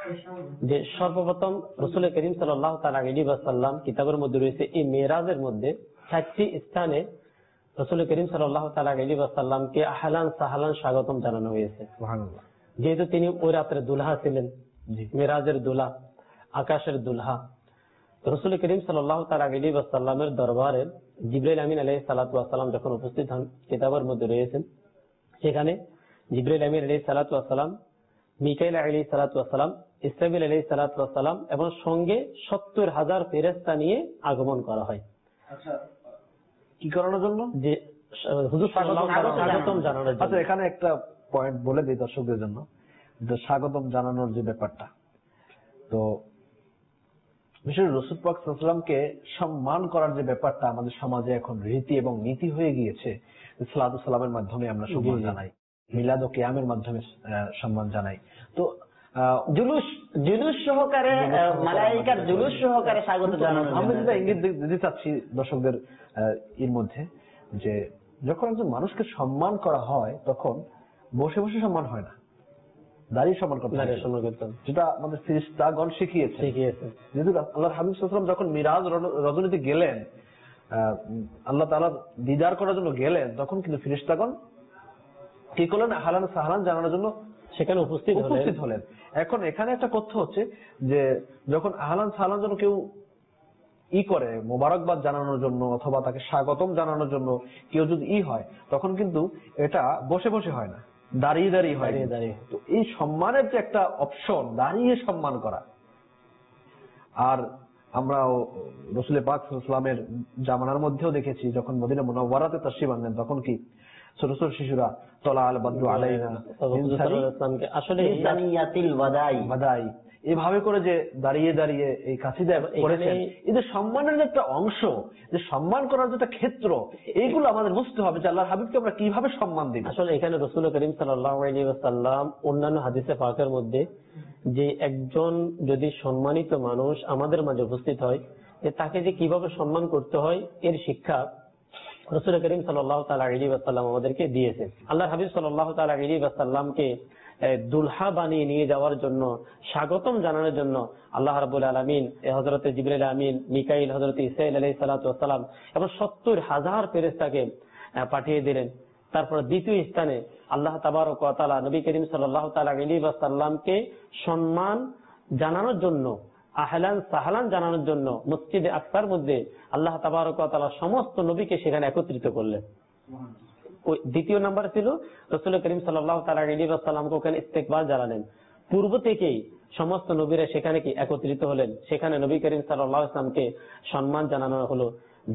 যে সর্বপ্রথম রাসূল করিম সাল্লাল্লাহু তাআলা আলাইহি ওয়াসাল্লাম কিতাবের মধ্যে রয়েছে এই মিরাজের মধ্যে 4টি স্থানে রাসূল করিম সাল্লাল্লাহু তাআলা আলাইহি ওয়াসাল্লামকে আহলান সাহলান স্বাগতম জানানো হয়েছে। সুবহানাল্লাহ। যেহেতু তিনি ওই রাতের দুলহা ছিলেন, মিরাজের দুলহা, আকাশের দুলহা। রাসূল করিম সাল্লাল্লাহু তাআলা আলাইহি ওয়াসাল্লামের দরবারে জিবরাইল আমিন আলাইহিস সালাতু ওয়াস সালাম যখন উপস্থিত হন, কিতাবের মধ্যে রয়েছেন সেখানে জিবরাইল আমিন আলাইহিস সালাতু ওয়াস সালাম, মিকাইল আলাইহিস সালাতু ওয়াস সালাম, ইসরাফিল আলাইহিস সালাতু ওয়াস সালাম এবং সঙ্গে 70,000 ফেরেশতা নিয়ে আগমন করা হয়। আচ্ছা, কি করানোর জন্য? যে হুজুর সাল্লাল্লাহু আলাইহি ওয়াসাল্লাম স্বাগতম জানানোর জন্য। আচ্ছা, এখানে একটা পয়েন্ট বলে দিই দর্শকদের জন্য, যে স্বাগতম জানানোর যে ব্যাপারটা, তো বিশেষ রাসূল পাক সাল্লাল্লাহু আলাইহি ওয়াসাল্লামকে সম্মান করার যে ব্যাপারটা আমাদের সমাজে এখন রীতি এবং নীতি হয়ে গিয়েছে, সালাতু সালামের মাধ্যমে আমরা সম্মান জানাই, মিলাদ ও কিয়ামের মাধ্যমে সম্মান জানাই। তো জুলুস সহকারে, মালায়েকার জুলুস সহকারে স্বাগত জানানো। আমি যেটা ইঙ্গিত দিতে চাচ্ছি দর্শকদের এর মধ্যে, যে যখন একজন মানুষকে সম্মান করা হয় তখন বসে বসে সম্মান হয় না, দাঁড়িয়ে সম্মান করতে হয়, যেটা আমাদের ফেরেশতাগণ শিখিয়েছে। যেহেতু আল্লাহর হাবিব সাল্লাল্লাহু আলাইহি ওয়াসাল্লাম যখন মিরাজ রজনীতে গেলেন, আল্লাহ তাআলার দিদার করার জন্য গেলেন, তখন কিন্তু ফেরেশতাগণ কি করলেন, আহলান সাহলান জানানোর জন্য সেখানে উপস্থিত হলেন। এখন এখানে একটা কথা হচ্ছে যে যখন আহলান সাহলান যেন কেউ করে মোবারকবাদ জানানোর জন্য অথবা তাকে স্বাগতম জানানোর জন্য কেউ যদি হয়, তখন কিন্তু এটা বসে বসে হয় না, দাঁড়িয়ে দাঁড়িয়ে হয়। তো এই সম্মানের যে একটা অপশন, দাঁড়িয়ে সম্মান করা। আর আমরা রাসূল পাক সাল্লাল্লাহু আলাইহি ওয়াসাল্লামের জামানার মধ্যেও দেখেছি, যখন মদিনা মুনাওয়ারাতে তাশরীফ আনলেন তখন কি ছোট ছোট শিশুরা তলা আল বদরু আলাইনা আসলে জানিয়াতিল ওয়াদাই এভাবে করে যে দাঁড়িয়ে দাঁড়িয়ে এই কাসিদা করেছেন, এদের সম্মানের একটা অংশ, যে সম্মান করার যেটা ক্ষেত্র, এইগুলো আমাদের বুঝতে হবে যে আল্লাহর হাবিবকে আমরা কিভাবে সম্মান দিই। আসলে এখানে রাসূল করিম সাল্লাল্লাহু আলাইহি ওয়াসাল্লাম অন্যান্য হাদিসে পাকের মধ্যে যে একজন যদি সম্মানিত মানুষ আমাদের মাঝে উপস্থিত হয়, যে তাকে যে কিভাবে সম্মান করতে হয় এর শিক্ষা রাসূল করিম সাল্লাল্লাহু তাআলা আলাইহি ওয়াসাল্লাম আমাদেরকে দিয়েছেন। আল্লাহর হাবিব সাল্লাল্লাহু তাআলা আলাইহি ওয়াসাল্লামকে দুলহা বানিয়ে নিয়ে যাওয়ার জন্য, স্বাগতম জানানোর জন্য আল্লাহ রাব্বুল আলামিন হযরতে জিবরাইল আমিন, মিকাইল, হযরতে ইসরাঈল আলাইহিস সালাতু ওয়াস সালাম এবং ৭০,০০০ ফেরেশতাকে পাঠিয়ে দিলেন। তারপর দ্বিতীয় স্থানে আল্লাহ তাবারক ওয়া তাআলা নবী করিম সাল্লাল্লাহু তাআলা আলাইহি ওয়াসাল্লামকে সম্মান জানানোর জন্য, আহলান সাহলান জানানোর জন্য মসজিদে আকসার মধ্যে আল্লাহ তাবারক ওয়া তাআলা সমস্ত নবীকে সেখানে একত্রিত করলেন। দ্বিতীয় নাম্বার ছিল রাসূল করিম সাল্লাল্লাহু তাআলা আলাইহি ওয়াসাল্লামকে ওখানে ইস্তেকবাল জানালেন। পূর্ব থেকেই সমস্ত নবীরা সেখানে কি একত্রিত হলেন, সেখানে নবী করিম সাল্লাল্লাহু আলাইহি ওয়াসাল্লামকে সম্মান জানানো হলো।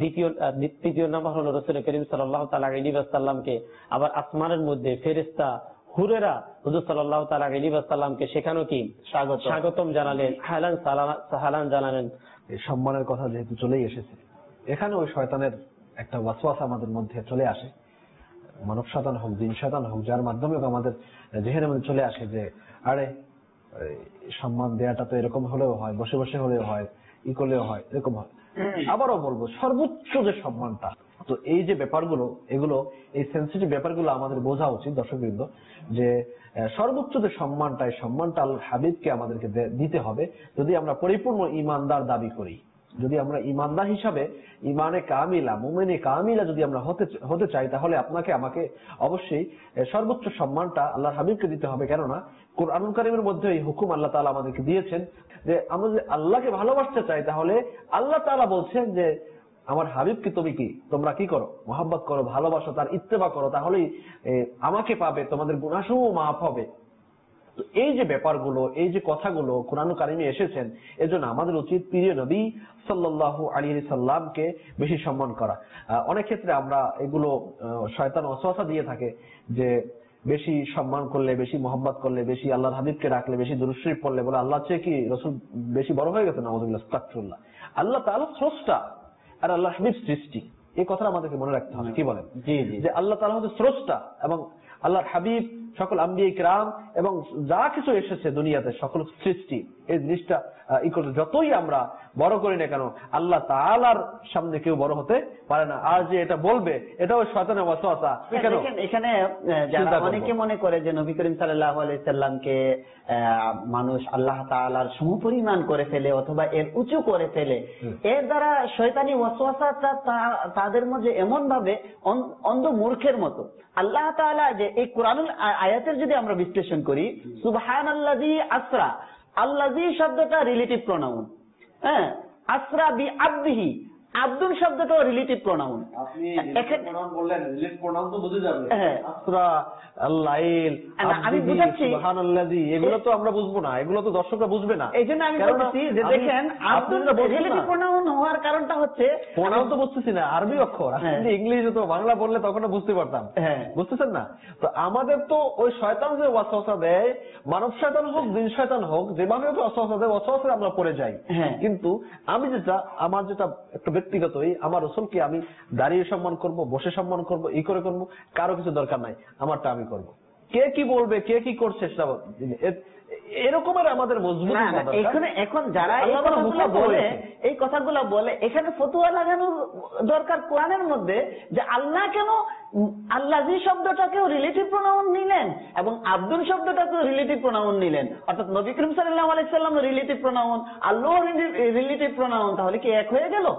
তৃতীয় নাম্বার হলো রাসূল করিম সাল্লাল্লাহু তাআলা আলাইহি ওয়াসাল্লামকে আবার আসমানের মধ্যে ফেরেশতা হুরেরা হুজুর সাল্লাল্লাহু তাআলা আলাইহি ওয়াসাল্লামকে সেখানেও কি স্বাগতম জানালেন, আহলান সাহলান জানালেন। এই সম্মানের কথা যেহেতু চলেই এসেছে, এখানে ওই শয়তানের একটা ওয়াসওয়াসা আমাদের মধ্যে চলে আসে, মানব শয়তান হোক, জিন শয়তান হোক, যার মাধ্যমে আমাদের যেখানে মধ্যে চলে আসে যে আরে সম্মান দেওয়াটা তো এরকম হলেও হয়, বসে বসে হলেও হয়, করলেও হয়, এরকম হয়। আবারও বলবো, সর্বোচ্চ যে সম্মানটা, তো এই যে ব্যাপারগুলো, এগুলো এই সেন্সিটিভ ব্যাপারগুলো আমাদের বোঝা উচিত দর্শকবৃন্দ, যে সর্বোচ্চ যে সম্মানটা, এই সম্মানটা আল্লাহর হাবিবকে আমাদেরকে দিতে হবে যদি আমরা পরিপূর্ণ ঈমানদার দাবি করি। যদি আমরা ঈমানদার হিসাবে ঈমানে কামিলা, মুমিনে কামিলা যদি আমরা হতে চাই, তাহলে আপনাকে আমাকে অবশ্যই সর্বোচ্চ সম্মানটা আল্লাহর হাবিবকে দিতে হবে। কেননা কুরআনুল কারীমের মধ্যে এই হুকুম আল্লাহ তাআলা আমাদেরকে দিয়েছেন যে আমরা যদি আল্লাহকে ভালোবাসতে চাই, তাহলে আল্লাহ তাআলা বলছেন যে আমার হাবিবকে তোমরা কি করো, মহব্বত করো, ভালোবাসো, তার ইত্তেবা করো, তাহলেই আমাকে পাবে, তোমাদের গুনাহসমূহ মাফ হবে। তো এই যে ব্যাপারগুলো, এই যে কথাগুলো কুরআনুল কারীমে এসেছেন, এজন্য আমাদের উচিত প্রিয় নবী সাল্লাল্লাহু আলাইহি সাল্লামকে বেশি সম্মান করা। অনেক ক্ষেত্রে আমরা এগুলো শয়তান ওয়াসওয়াসা দিয়ে থাকে যে বেশি সম্মান করলে, বেশি মহব্বত করলে, বেশি আল্লাহর হাবিবকে রাখলে, বেশি দুরূদ শরীফ পড়লে বলে আল্লাহ চেয়ে কি রাসূল বেশি বড় হয়ে গেছে? নাউযুবিল্লাহ, আস্তাগফিরুল্লাহ। আল্লাহ তাআলা স্রষ্টা আর আল্লাহ হাবিব সৃষ্টি, এই কথাটা আমাদেরকে মনে রাখতে হবে। কি বলেন? জি জি, যে আল্লাহ তাআলা হচ্ছে স্রষ্টা এবং আল্লাহর হাবিব সকল আম্বিয়া কিরাম এবং যা কিছু এসেছে দুনিয়াতে সকল সৃষ্টি, এই জিনিসটা যতই আমরা বড় করি না কেন, আল্লাহ তাআলার সামনে কেউ বড় হতে পারে না। আর যে এটা বলবে, এটাও শয়তানের ওয়াসওয়াসা। এখানে যারা অনেকে মনে করে যে নবী করিম সাল্লাল্লাহু আলাইহি সাল্লামকে মানুষ আল্লাহ তাআলার সমপরিমাণ করে ফেলে অথবা এর উঁচু করে ফেলে, এর দ্বারা শয়তানি ওয়াসওয়াসাটা তাদের মধ্যে এমন ভাবে অন্ধ মূর্খের মতো। আল্লাহ তাআলা যে এই কুরআনুল আয়াতের যদি আমরা বিশ্লেষণ করি, সুবহানাল্লাযী আসরা, আল্লাযী শব্দটা রিলেটিভ প্রোনাউন, হ্যাঁ, আসরা বি আবদিহি, আব্দুল শব্দটাও রিলেটিভ প্রোনাউন। আপনি প্রোনাউন বললেন, রিলেটিভ প্রোনাউন তো বুঝে যাবে। আসরা, আল্লাইল, আমি বুঝাচ্ছি সুবহানাল্লাযী, এগুলো তো আমরা বুঝবো না, এগুলো তো দর্শকরা বুঝবে না। এইজন্য আমি বলছি যে দেখেন আব্দুল রিলেটিভ প্রোনাউন হওয়ার কারণটা হচ্ছে, প্রোনাউন তো বুঝতেছি না, আরবি অক্ষর, আপনি ইংলিশে তো বাংলা বললে তখন বুঝতে পারতাম, বুঝতেছেন না? তো আমাদের তো ওই শয়তান যে ওয়াসওয়াসা দেয়, মানব শয়তান হোক, জিন শয়তান হোক, যেভাবে ওয়াসওয়াসা দেয়, ওয়াসওয়াসায় আমরা পড়ে যাই। কিন্তু আমি আমার যেটা একটা ব্যক্তিগত, আমার রাসূলকে আমি দাঁড়িয়ে সম্মান করব, বসে সম্মান করব, এই করে করব, কারো কিছু দরকার নাই, আমারটা আমি করব। কে কি বলবে, কে কি করছে, সেটা এরকমের আমাদের মজবুত। এখন যারা এই কথাগুলো বলে, এখানে ফতোয়া লাগানোর দরকার কোরআনের মধ্যে, যে আল্লাহ কেন আল্লাযী শব্দটাকেও রিলেটিভ প্রোনাউন নিলেন এবং আব্দুল শব্দটাকেও রিলেটিভ প্রোনাউন নিলেন, অর্থাৎ নবী করিম সাল্লাল্লাহু আলাইহি সাল্লাম রিলেটিভ প্রোনাউন, আল্লাহ রিলেটিভ প্রোনাউন, তাহলে কি এক হয়ে গেল?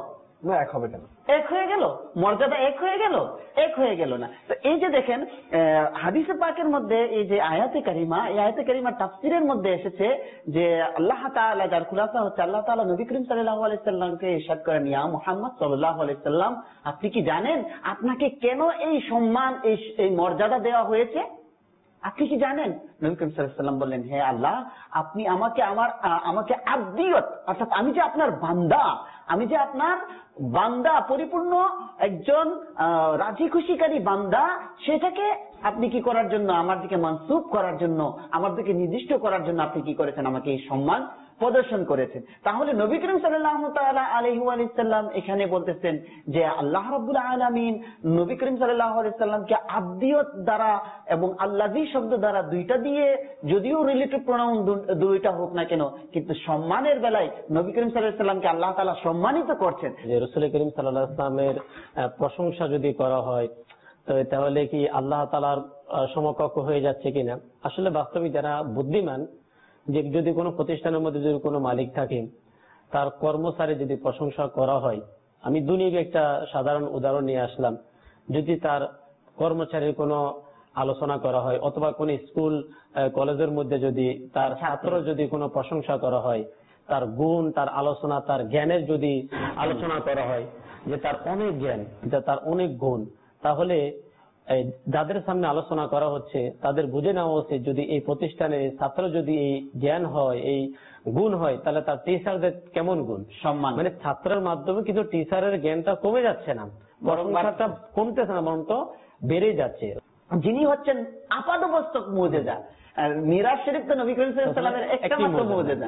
না এক হবে কেন? এক হয়ে গেল, মর্যাদা এক হয়ে গেল, এক হয়ে গেল না? তো এই যে দেখেন হাদিসে পাকের মধ্যে এই যে আয়াতে কারিমা, এই আয়াতে কারিমা তাফসীরের মধ্যে এসেছে যে আল্লাহ তাআলা, যার খুলাসা হচ্ছে আল্লাহ তাআলা নবী করিম সাল্লাল্লাহু আলাইহি সাল্লামকে ইরশাদ করেন, ইয়া মুহাম্মদ সাল্লাল্লাহু আলাইহি সাল্লাম, আপনি কি জানেন আপনাকে কেন এই সম্মান, এই মর্যাদা দেওয়া হয়েছে? আপনি কি জানেন? নবী করিম সাল্লাল্লাহু আলাইহি সাল্লাম বললেন, হে আল্লাহ, আপনি আমাকে আব্দিয়ত, অর্থাৎ আমি যে আপনার বান্দা, আমি যে আপনার বান্দা, পরিপূর্ণ একজন রাজি খুশিকারী বান্দা, সেটাকে আপনি কি করার জন্য, আমার দিকে মানসুব করার জন্য, আমার দিকে নির্দিষ্ট করার জন্য আপনি কি করেছেন? আমাকে এই সম্মান প্রদর্শন করেছেন। তাহলে নবী করিম সাল্লাল্লাহু তাআলা আলাইহি ওয়া সাল্লাম এখানে বলতেছেন যে আল্লাহ রাব্বুল আলামিন নবী করিম সাল্লাল্লাহু আলাইহি সাল্লামকে আব্দিয়ত দ্বারা এবং আল্লাযী শব্দ দ্বারা, দুইটা দিয়ে যদিও রিলেটিভ প্রোনাউন দুইটা হোক না কেন, কিন্তু সম্মানের বেলায় নবী করিম সাল্লাল্লাহু আলাইহি সাল্লামকে আল্লাহ তাআলা সম্মানিত করছেন। যে রাসূল করিম সাল্লাল্লাহু আলাইহি ওয়াসাল্লামের প্রশংসা যদি করা হয় তো তাহলে কি আল্লাহ তাআলার সমকক্ষ হয়ে যাচ্ছে কিনা? আসলে বাস্তবিক যারা বুদ্ধিমান, যে যদি কোনো প্রতিষ্ঠানের মধ্যে যদি কোনো মালিক থাকে, তার কর্মচারী যদি প্রশংসা করা হয়, আমি দুনিয়ার একটা সাধারণ উদাহরণ নিয়ে আসলাম, যদি তার কর্মচারীর কোনো আলোচনা করা হয় অথবা কোন স্কুল কলেজের মধ্যে যদি তার ছাত্র যদি কোনো প্রশংসা করা হয়, তার গুণ, তার আলোচনা, তার জ্ঞানের যদি আলোচনা করা হয় যে তার অনেক জ্ঞান, যে তার অনেক গুণ, তাহলে যাদের সামনে আলোচনা করা হচ্ছে তাদের বুঝে নেওয়া উচিত, যদি এই প্রতিষ্ঠানের ছাত্র যদি এই জ্ঞান হয়, এই গুণ হয়, তাহলে তার টিচারদের কেমন গুণ, সম্মান। মানে ছাত্রের মাধ্যমে কিন্তু টিচারের জ্ঞানটা কমে যাচ্ছে না, বরং কমতেছে না, বরং তো বেড়ে যাচ্ছে। যিনি হচ্ছেন আপাদমস্তক মুজিজা, মিরাজ শরীফ তো নবী করিম সাল্লাল্লাহু আলাইহি ওয়াসাল্লামের একটা মাত্র মুজিজা,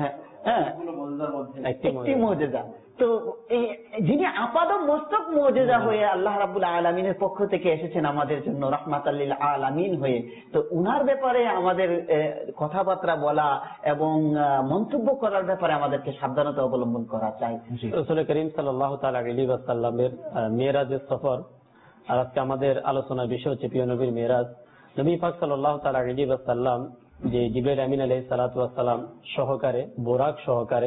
একটি মুজিজা। তো যিনি আপাদমস্তক মুজিজা হয়ে আল্লাহ রাব্বুল আলামিনের পক্ষ থেকে এসেছেন আমাদের জন্য রাহমাতাল লিল আলামিন হয়ে, তো উনার ব্যাপারে আমাদের কথাবার্তা বলা এবং মন্তব্য করার ব্যাপারে আমাদেরকে সাবধানতা অবলম্বন করা চাই। রাসূল করিম সাল্লাল্লাহু তাআলা আলাইহি ওয়াসাল্লামের মিরাজের সফর, আর আজকে আমাদের আলোচনার বিষয় হচ্ছে প্রিয় নবীর মেরাজ। নবী পাক সাল্লাল্লাহু তাআলা আলাইহি ওয়াসাল্লাম যে জিবরাইল আমিন আলাইহিস সালাতু ওয়াস সালাম সহকারে, বোরাক সহকারে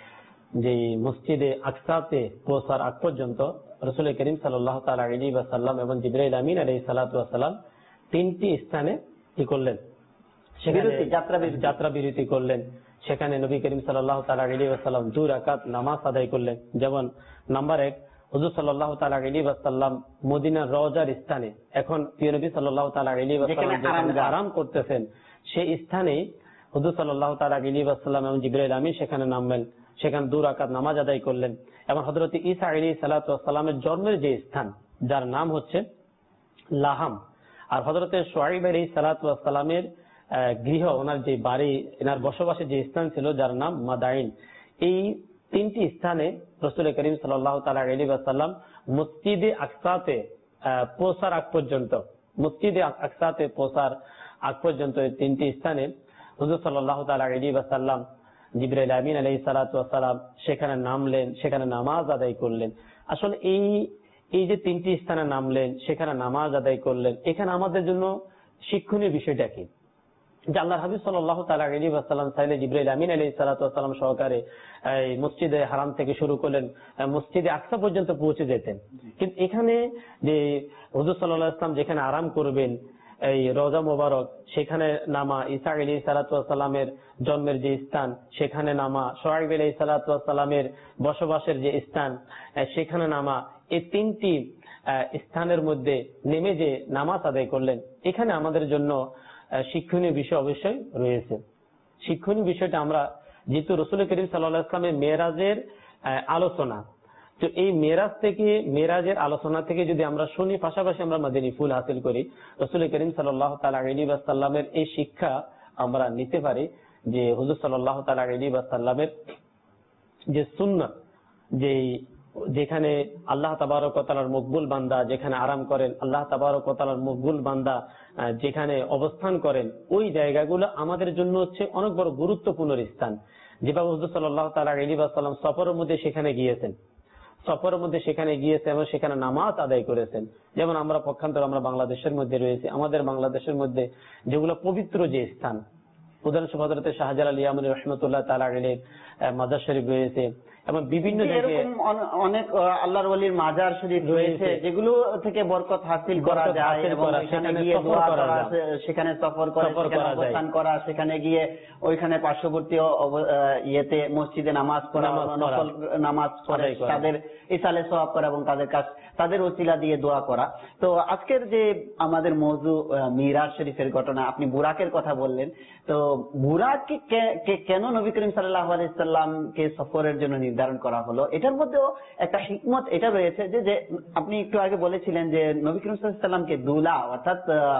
যে মসজিদে আকসাতে পৌঁছার আগ পর্যন্ত রাসূল করিম সাল্লাল্লাহু তাআলা আলাইহি ওয়াসাল্লাম এবং জিবরাইল আমিন আলাইহিস সালাতু ওয়াস সালাম তিনটি স্থানে কি করলেন? সেখানে যাত্রা বিরতি করলেন। সেখানে নবী করিম সাল্লাল্লাহু তাআলা আলাইহি ওয়াসাল্লাম 2 রাকাত নামাজ আদায় করলেন। যেমন নাম্বার 1, হুজুর সাল্লাল্লাহু তাআলা আলাইহি ওয়াসাল্লাম মদিনার রওজার স্থানে, এখন প্রিয় নবী সাল্লাল্লাহু তাআলা আলাইহি ওয়াসাল্লাম যেখানে আরাম করতেছেন সেই স্থানে হুজুর সাল্লাল্লাহু তাআলা আলাইহি ওয়াসাল্লাম এবং জিবরাইল আমিন সেখানে নামলেন, সেখানে 2 রাকাত নামাজ আদায় করলেন। এবং হযরত ঈসা আলাইহিস সালাতু ওয়াস সালামের জন্মের যে স্থান, যার নাম হচ্ছে লাহাম, আর হযরত শুআইব আলাইহিস সালাতু ওয়াস সালামের গৃহ, ওনার যে বাড়ি, এনার বসবাসের যে স্থান ছিল যার নাম মাদাইন, এই তিনটি স্থানে রাসূল করিম সাল্লাল্লাহু তাআলা আলাইহি ওয়াসাল্লাম মসজিদে আকসাতে পৌঁছার আগ পর্যন্ত, মসজিদে আকসাতে পৌঁছার আগ পর্যন্ত এই তিনটি স্থানে হুজুর সাল্লাল্লাহু তাআলা আলাইহি ওয়াসাল্লাম, জিবরাইল আমিন আলাইহিস সালাতু ওয়াস সালাম সেখানে নামলেন, সেখানে নামাজ আদায় করলেন। আসলে এই যে তিনটি স্থানে নামলেন, সেখানে নামাজ আদায় করলেন, এখানে আমাদের জন্য শিক্ষণীয় বিষয়টা কি? যে আল্লাহর হাবিব সাল্লাল্লাহু তাআলা আলাইহি ওয়াসাল্লাম চাইলে জিবরাইল আমিন আলাইহিস সালাতু ওয়াস সালাম সহকারে মসজিদে হারাম থেকে শুরু করলেন মসজিদে আকসা পর্যন্ত পৌঁছে যেতেন। কিন্তু এখানে যে হুজুর সাল্লাল্লাহু আলাইহি ওয়াসাল্লাম যেখানে আরাম করবেন, এই রওজা মোবারক, সেখানে নামা, ঈসা আলাইহিস সালাতু ওয়াস সালামের জন্মের যে স্থান সেখানে নামা, শুআইব আলাইহিস সালাতু ওয়াস সালামের বসবাসের যে স্থান সেখানে নামা, এই তিনটি স্থানের মধ্যে নেমে যে নামাজ আদায় করলেন, এখানে আমাদের জন্য শিক্ষণীয় বিষয় অবশ্যই রয়েছে। শিক্ষণীয় বিষয়টা আমরা যেহেতু রাসূল করিম সাল্লাল্লাহু আলাইহি ওয়াসাল্লামের মেরাজের আলোচনা, তো এই মেরাজ থেকে, মেরাজের আলোচনা থেকে যদি আমরা শুনি, পাশাপাশি আমরা মাদানী ফুল হাসিল করি, রাসূল করিম সাল্লাল্লাহু তাআলা আলাইহি ওয়াসাল্লামের এই শিক্ষা আমরা নিতে পারি যে হুজুর সাল্লাল্লাহু তাআলা আলাইহি ওয়াসাল্লামের যে সুন্নাত, যেখানে আল্লাহ তাবারক ওয়া তাআলার মকবুল বান্দা যেখানে আরাম করেন, আল্লাহ তাবারক ওয়া তাআলার মকবুল বান্দা যেখানে অবস্থান করেন, ওই জায়গাগুলো আমাদের জন্য হচ্ছে অনেক বড় গুরুত্বপূর্ণ স্থান। যেভাবে হুজুর সাল্লাল্লাহু তাআলা আলাইহি ওয়াসাল্লাম সফরের মধ্যে সেখানে গিয়েছেন, এবং সেখানে নামাজ আদায় করেছেন। যেমন আমরা পক্ষান্তর, আমরা বাংলাদেশের মধ্যে রয়েছে, আমাদের বাংলাদেশের মধ্যে যেগুলো পবিত্র যে স্থান, উদাহরণস্বরূপ হযরত শাহজালাল ইয়ামানী রাহমাতুল্লাহ তাআলা আলাইহি মাজার শরীফ রয়েছে, এবং বিভিন্ন জায়গায় এরকম অনেক আল্লাহর ওলির মাজার শরীফ রয়েছে যেগুলো থেকে বরকত হাসিল করা যায় এবং সেখানে গিয়ে দোয়া করা, সেখানে সফর করে সেখানে অবস্থান করা, সেখানে গিয়ে ওইখানে পার্শ্ববর্তী ইয়েতে মসজিদে নামাজ পড়া, নফল নামাজ পড়ে তাদের ইসালে সওয়াব করা এবং তাদের ওসিলা দিয়ে দোয়া করা। তো আজকের যে আমাদের মওযু মিরাজ শরীফের ঘটনা, আপনি বুরাকের কথা বললেন, তো বুরাককে কেন নবী করিম সাল্লাল্লাহু আলাইহি সাল্লামকে সফরের জন্য নির্ধারণ করা হলো, এটার মধ্যেও একটা হিকমত এটা রয়েছে যে আপনি একটু আগে বলেছিলেন যে নবী করিম সাল্লাল্লাহু আলাইহি সাল্লামকে দুলা অর্থাৎ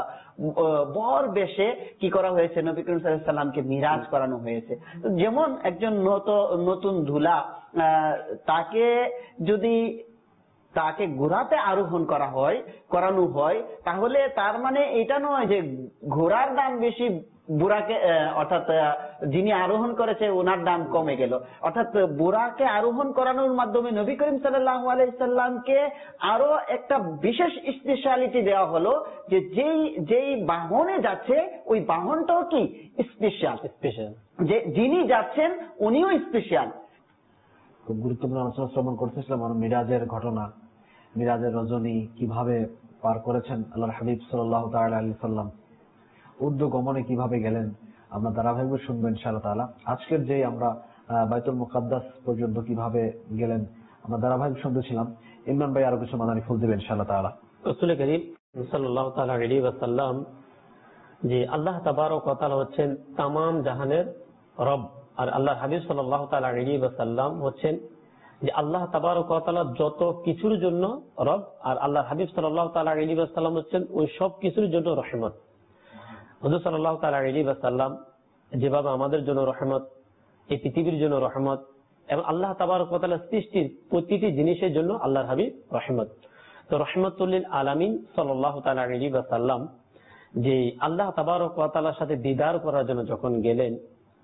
বর বেশে কি করা হয়েছে, নবী করিম সাল্লাল্লাহু আলাইহি সাল্লামকে মিরাজ করানো হয়েছে। যেমন একজন নতুন ধুলা তাকে যদি তাকে ঘোড়াতে আরোহণ করানো হয় তাহলে তার মানে এটা নয় যে ঘোড়ার দাম বেশি, বুরাকে অর্থাৎ যিনি আরোহণ করেছে ওনার দাম কমে গেল। অর্থাৎ বুরাকে আরোহণ করানোর মাধ্যমে নবী করিম সাল্লাল্লাহু আলাইহি সাল্লামকে আরো একটা বিশেষ স্পেশালিটি দেওয়া হলো যে যেই বাহনে যাচ্ছে ওই বাহনটাও কি স্পেশাল, যে যিনি যাচ্ছেন উনিও স্পেশাল। খুব গুরুত্বপূর্ণ আলোচনা শ্রবণ করতেছিলাম আমরা মিরাজের ঘটনা, মিরাজের রজনী কিভাবে পার করেছেন আল্লাহর হাবিব সাল্লাল্লাহু তাআলা আলাইহি সাল্লাম, উর্দু গমনে কিভাবে গেলেন, আমরা ধারাবাহিকভাবে শুনবো ইনশাআল্লাহ তাআলা। আজকের যে আমরা বাইতুল মুকাদ্দাস পর্যন্ত কিভাবে গেলেন আমরা ধারাবাহিক শুনতেছিলাম। ইমরান ভাই আরো কিছু মাদানী ফুল দিবেন ইনশাআল্লাহ তাআলা। রাসূল করিম সাল্লাল্লাহু তাআলা আলাইহি ওয়াসাল্লাম যে আল্লাহ তাবারক ওয়া তাআলা হচ্ছেন তামাম জাহানের রব, আর আল্লাহর হাবিব সাল্লাল্লাহু তাআলা আলাইহি ওয়াসাল্লাম হচ্ছেন যে আল্লাহ তাবারক ওয়া তাআলা যত কিছুর জন্য রব, আর আল্লাহর হাবিব সাল্লাল্লাহু তাআলা আলাইহি ওয়াসাল্লাম হচ্ছেন ওই সব কিছুর জন্য রহমত। হুজুর সাল্লাল্লাহু তাআলা আলাইহি ওয়াসাল্লাম যেভাবে আমাদের জন্য রহমত, এই পৃথিবীর জন্য রহমত, এবং আল্লাহ তাবারক ওয়া তাআলা সৃষ্টির প্রতিটি জিনিসের জন্য আল্লাহর হাবিব রহমত। তো রহমতুল লিল আলামিন সাল্লাল্লাহু তাআলা আলাইহি ওয়াসাল্লাম যে আল্লাহ তাবারক ওয়া তাআলার সাথে দিদার করার জন্য যখন গেলেন,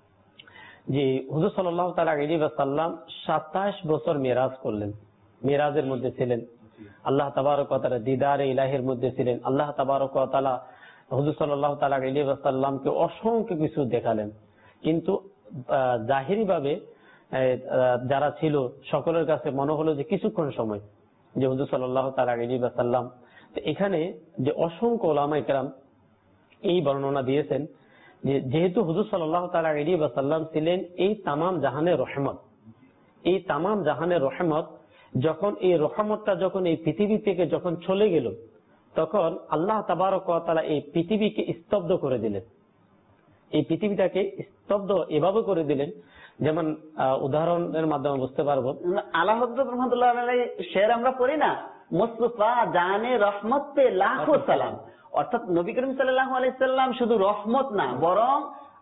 যে হুজুর সাল্লাল্লাহু তাআলা আলাইহি ওয়াসাল্লাম 27 বছর মেরাজ করলেন, মেরাজের মধ্যে ছিলেন, আল্লাহ তাবারক ওয়া তাআলা দিদারে ইলাহির মধ্যে ছিলেন। আল্লাহ তাবারক ওয়া তাআলা হুজুর সাল্লাল্লাহু তাআলা আলাইহি ওয়াসাল্লামকে অসংখ্য কিছু দেখালেন, কিন্তু জাহিরি ভাবে যারা ছিল সকলের কাছে মনে হলো যে কিছুক্ষণ সময়, যে হুজুর সাল্লাল্লাহু তাআলা আলাইহি ওয়াসাল্লাম। এখানে যে অসংখ্য উলামায়ে কেরাম এই বর্ণনা দিয়েছেন যে যেহেতু হুজুর সাল্লাল্লাহু তাআলা আলাইহি ওয়াসাল্লাম ছিলেন এই তামাম জাহানের রহমত, এই তামাম জাহানের রহমত, যখন এই রহমতটা যখন এই পৃথিবী থেকে যখন চলে গেল তখন আল্লাহ তাবারক ওয়া তাআলা এই পৃথিবীকে স্তব্ধ করে দিলেন। এই পৃথিবীটাকে স্তব্ধ এভাবে করে দিলেন, যেমন উদাহরণের মাধ্যমে বুঝতে পারবো। আলা হযরত রাহমাতুল্লাহ আলাইহি শের আমরা পড়ি না, মুস্তাফা জানে রহমত পে লাখো সালাম, অর্থাৎ নবী করিম সাল্লাল্লাহু আলাইহি সাল্লাম শুধু রহমত না বরং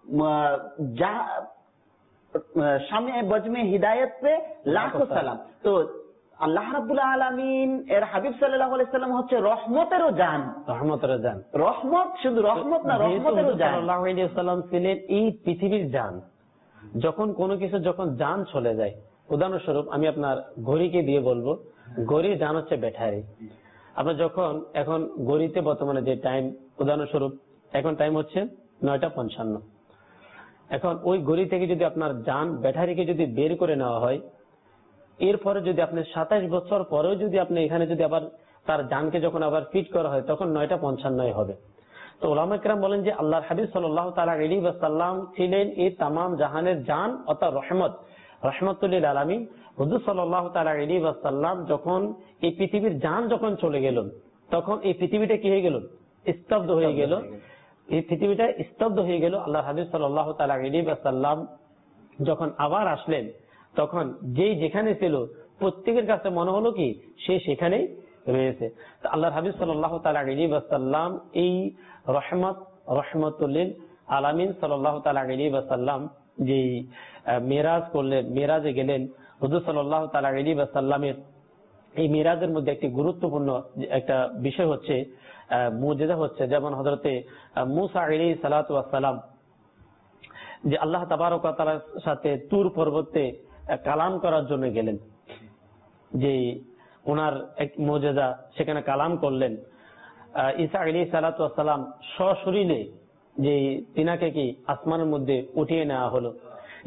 শামে বজমে হিদায়াত পে লাখো সালাম। তো আল্লাহ রাব্বুল আলামিন এর হাবিব সাল্লাল্লাহু আলাইহি সাল্লাম হচ্ছে রহমতেরও জান, রহমতেরও জান। রহমত শুধু রহমত না, রহমতেরও জান। সাল্লাল্লাহু আলাইহি সাল্লাম ছিলেন এই পৃথিবীর জান। যখন কোনো কিছু যখন জান চলে যায়, উদাহরণস্বরূপ আমি আপনার ঘড়িকে দিয়ে বলবো, ঘড়ির জান হচ্ছে ব্যাটারি। আপনার যখন এখন ঘড়িতে বর্তমানে যে টাইম, উদাহরণস্বরূপ এখন টাইম হচ্ছে 9:55, এখন ওই ঘড়ি থেকে যদি আপনার জান ব্যাটারিকে যদি বের করে নেওয়া হয়, এরপরে যদি আপনি 27 বছর পরেও যদি আপনি এখানে যদি আবার তার জানকে যখন আবার ফিট করা হয় তখন 9:55 হবে। তো উলামায়ে কেরাম বলেন যে আল্লাহর হাবিব সাল্লাল্লাহু তাআলা আলাইহি ওয়াসাল্লাম ছিলেন এই তামাম জাহানের জান অর্থাৎ রহমত, রহমতুল লিল আলামিন। হুজুর সাল্লাল্লাহু তাআলা আলাইহি ওয়াসাল্লাম যখন এই পৃথিবীর জান যখন চলে গেল তখন এই পৃথিবীটা কি হয়ে গেল, স্তব্ধ হয়ে গেল। এই পৃথিবীটা স্তব্ধ হয়ে গেল। আল্লাহর হাবিব সাল্লাল্লাহু তাআলা আলাইহি ওয়াসাল্লাম যখন আবার আসলেন তখন যেই যেখানে ছিল প্রত্যেকের কাছে মনে হলো কি সে সেখানেই রয়েছে। তো আল্লাহর হাবিব সাল্লাল্লাহু তাআলা আলাইহি ওয়াসাল্লাম এই রহমতুল লিল আলামিন সাল্লাল্লাহু তাআলা আলাইহি ওয়াসাল্লাম যে মেরাজ করলেন, মেরাজে গেলেন, হুজুর সাল্লাল্লাহু তাআলা আলাইহি ওয়াসাল্লামের এই মেরাজের মধ্যে একটি গুরুত্বপূর্ণ একটা বিষয় হচ্ছে মুজিজা হচ্ছে, যেমন হযরতে মূসা আলাইহিস সালাতু ওয়াস সালাম যে আল্লাহ তাবারক ওয়া তাআলার সাথে তুর পর্বতে কালাম করার জন্য গেলেন, যে ওনার এক মুজিজা সেখানে কালাম করলেন। ঈসা আলাইহিস সালাতু ওয়াস সালাম সশরীরে যে তিনাকে কি আসমানের মধ্যে উঠিয়ে নেওয়া হলো,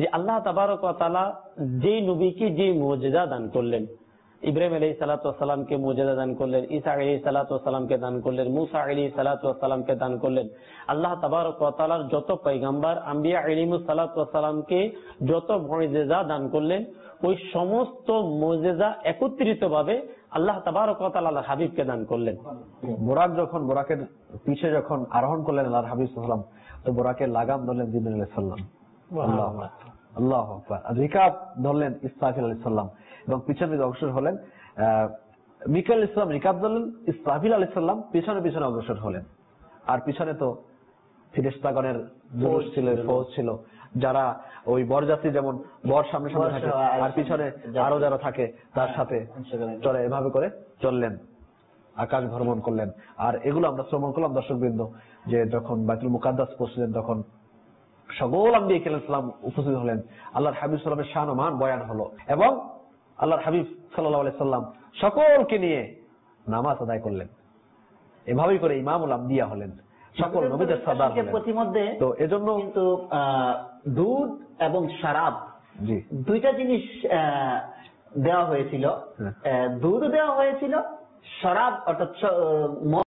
যে আল্লাহ তাবারক ওয়া তাআলা যেই নবীকে যে মুজিজা দান করলেন, ইব্রাহিম আলাইহিস সালাতু ওয়াস সালামকে মুজিজা দান করলেন, ঈসা আলাইহিস সালাতু ওয়াস সালামকে দান করলেন, মুসা আলাইহিস সালাতু ওয়াস সালামকে দান করলেন, আল্লাহ তাবারক ওয়া তাআলার যত পয়গম্বর আম্বিয়া আলাইহিমুস সালাতু ওয়াস সালামকে যত মুজিজা দান করলেন, ওই সমস্ত মুজিজা একত্রিত ভাবে আল্লাহ তাবারক ওয়া তাআলা আল্লাহর হাবিবকে দান করলেন। বোরাকের পিছে যখন আরোহণ করলেন আল্লাহর হাবিব সাল্লাল্লাহু আলাইহি ওয়াসাল্লাম, তো বোরাকের লাগাম ধরলেন জিবরিল আলাইহিস সালাম, আল্লাহু আকবার। রিকাব ধরলেন ইসরাফিল আলাইহিস সালাম, এবং পিছনে অগ্রসর হলেন মিকাইল আলাইহিস সালাম। রিকাব ধরলেন ইসরাফিল আলাইহিস সালাম, পিছনে পিছনে অগ্রসর হলেন। আর পিছনে তো ফেরেশতাগণের জুলুস ছিল, ফৌজ ছিল, যারা ওই বরযাত্রী যেমন বর সামনে সামনে থাকে আর পিছনে আরো যারা থাকে তার সাথে চলে, এভাবে করে চললেন, আকাশ ভ্রমণ করলেন। আর এগুলো আমরা শ্রবণ করলাম দর্শকবৃন্দ, যে যখন বাইতুল মুকাদ্দাস পৌঁছলেন তখন সকল আম্বিয়া কেরাম সালাম উপস্থিত হলেন, আল্লাহর হাবিব সাল্লামের শান ও মান বয়ান হলো, এবং আল্লাহর হাবিব সাল্লাল্লাহু আলাইহি সাল্লাম সকলকে নিয়ে নামাজ আদায় করলেন। এভাবেই করে ইমামুল আম্বিয়া হলেন, সকল নবীদের সর্দার হলেন। প্রতিমধ্যে তো এজন্য কিন্তু দুধ এবং শরাব জি দুইটা জিনিস দেওয়া হয়েছিল, দুধ দেওয়া হয়েছিল, শরাব অর্থাৎ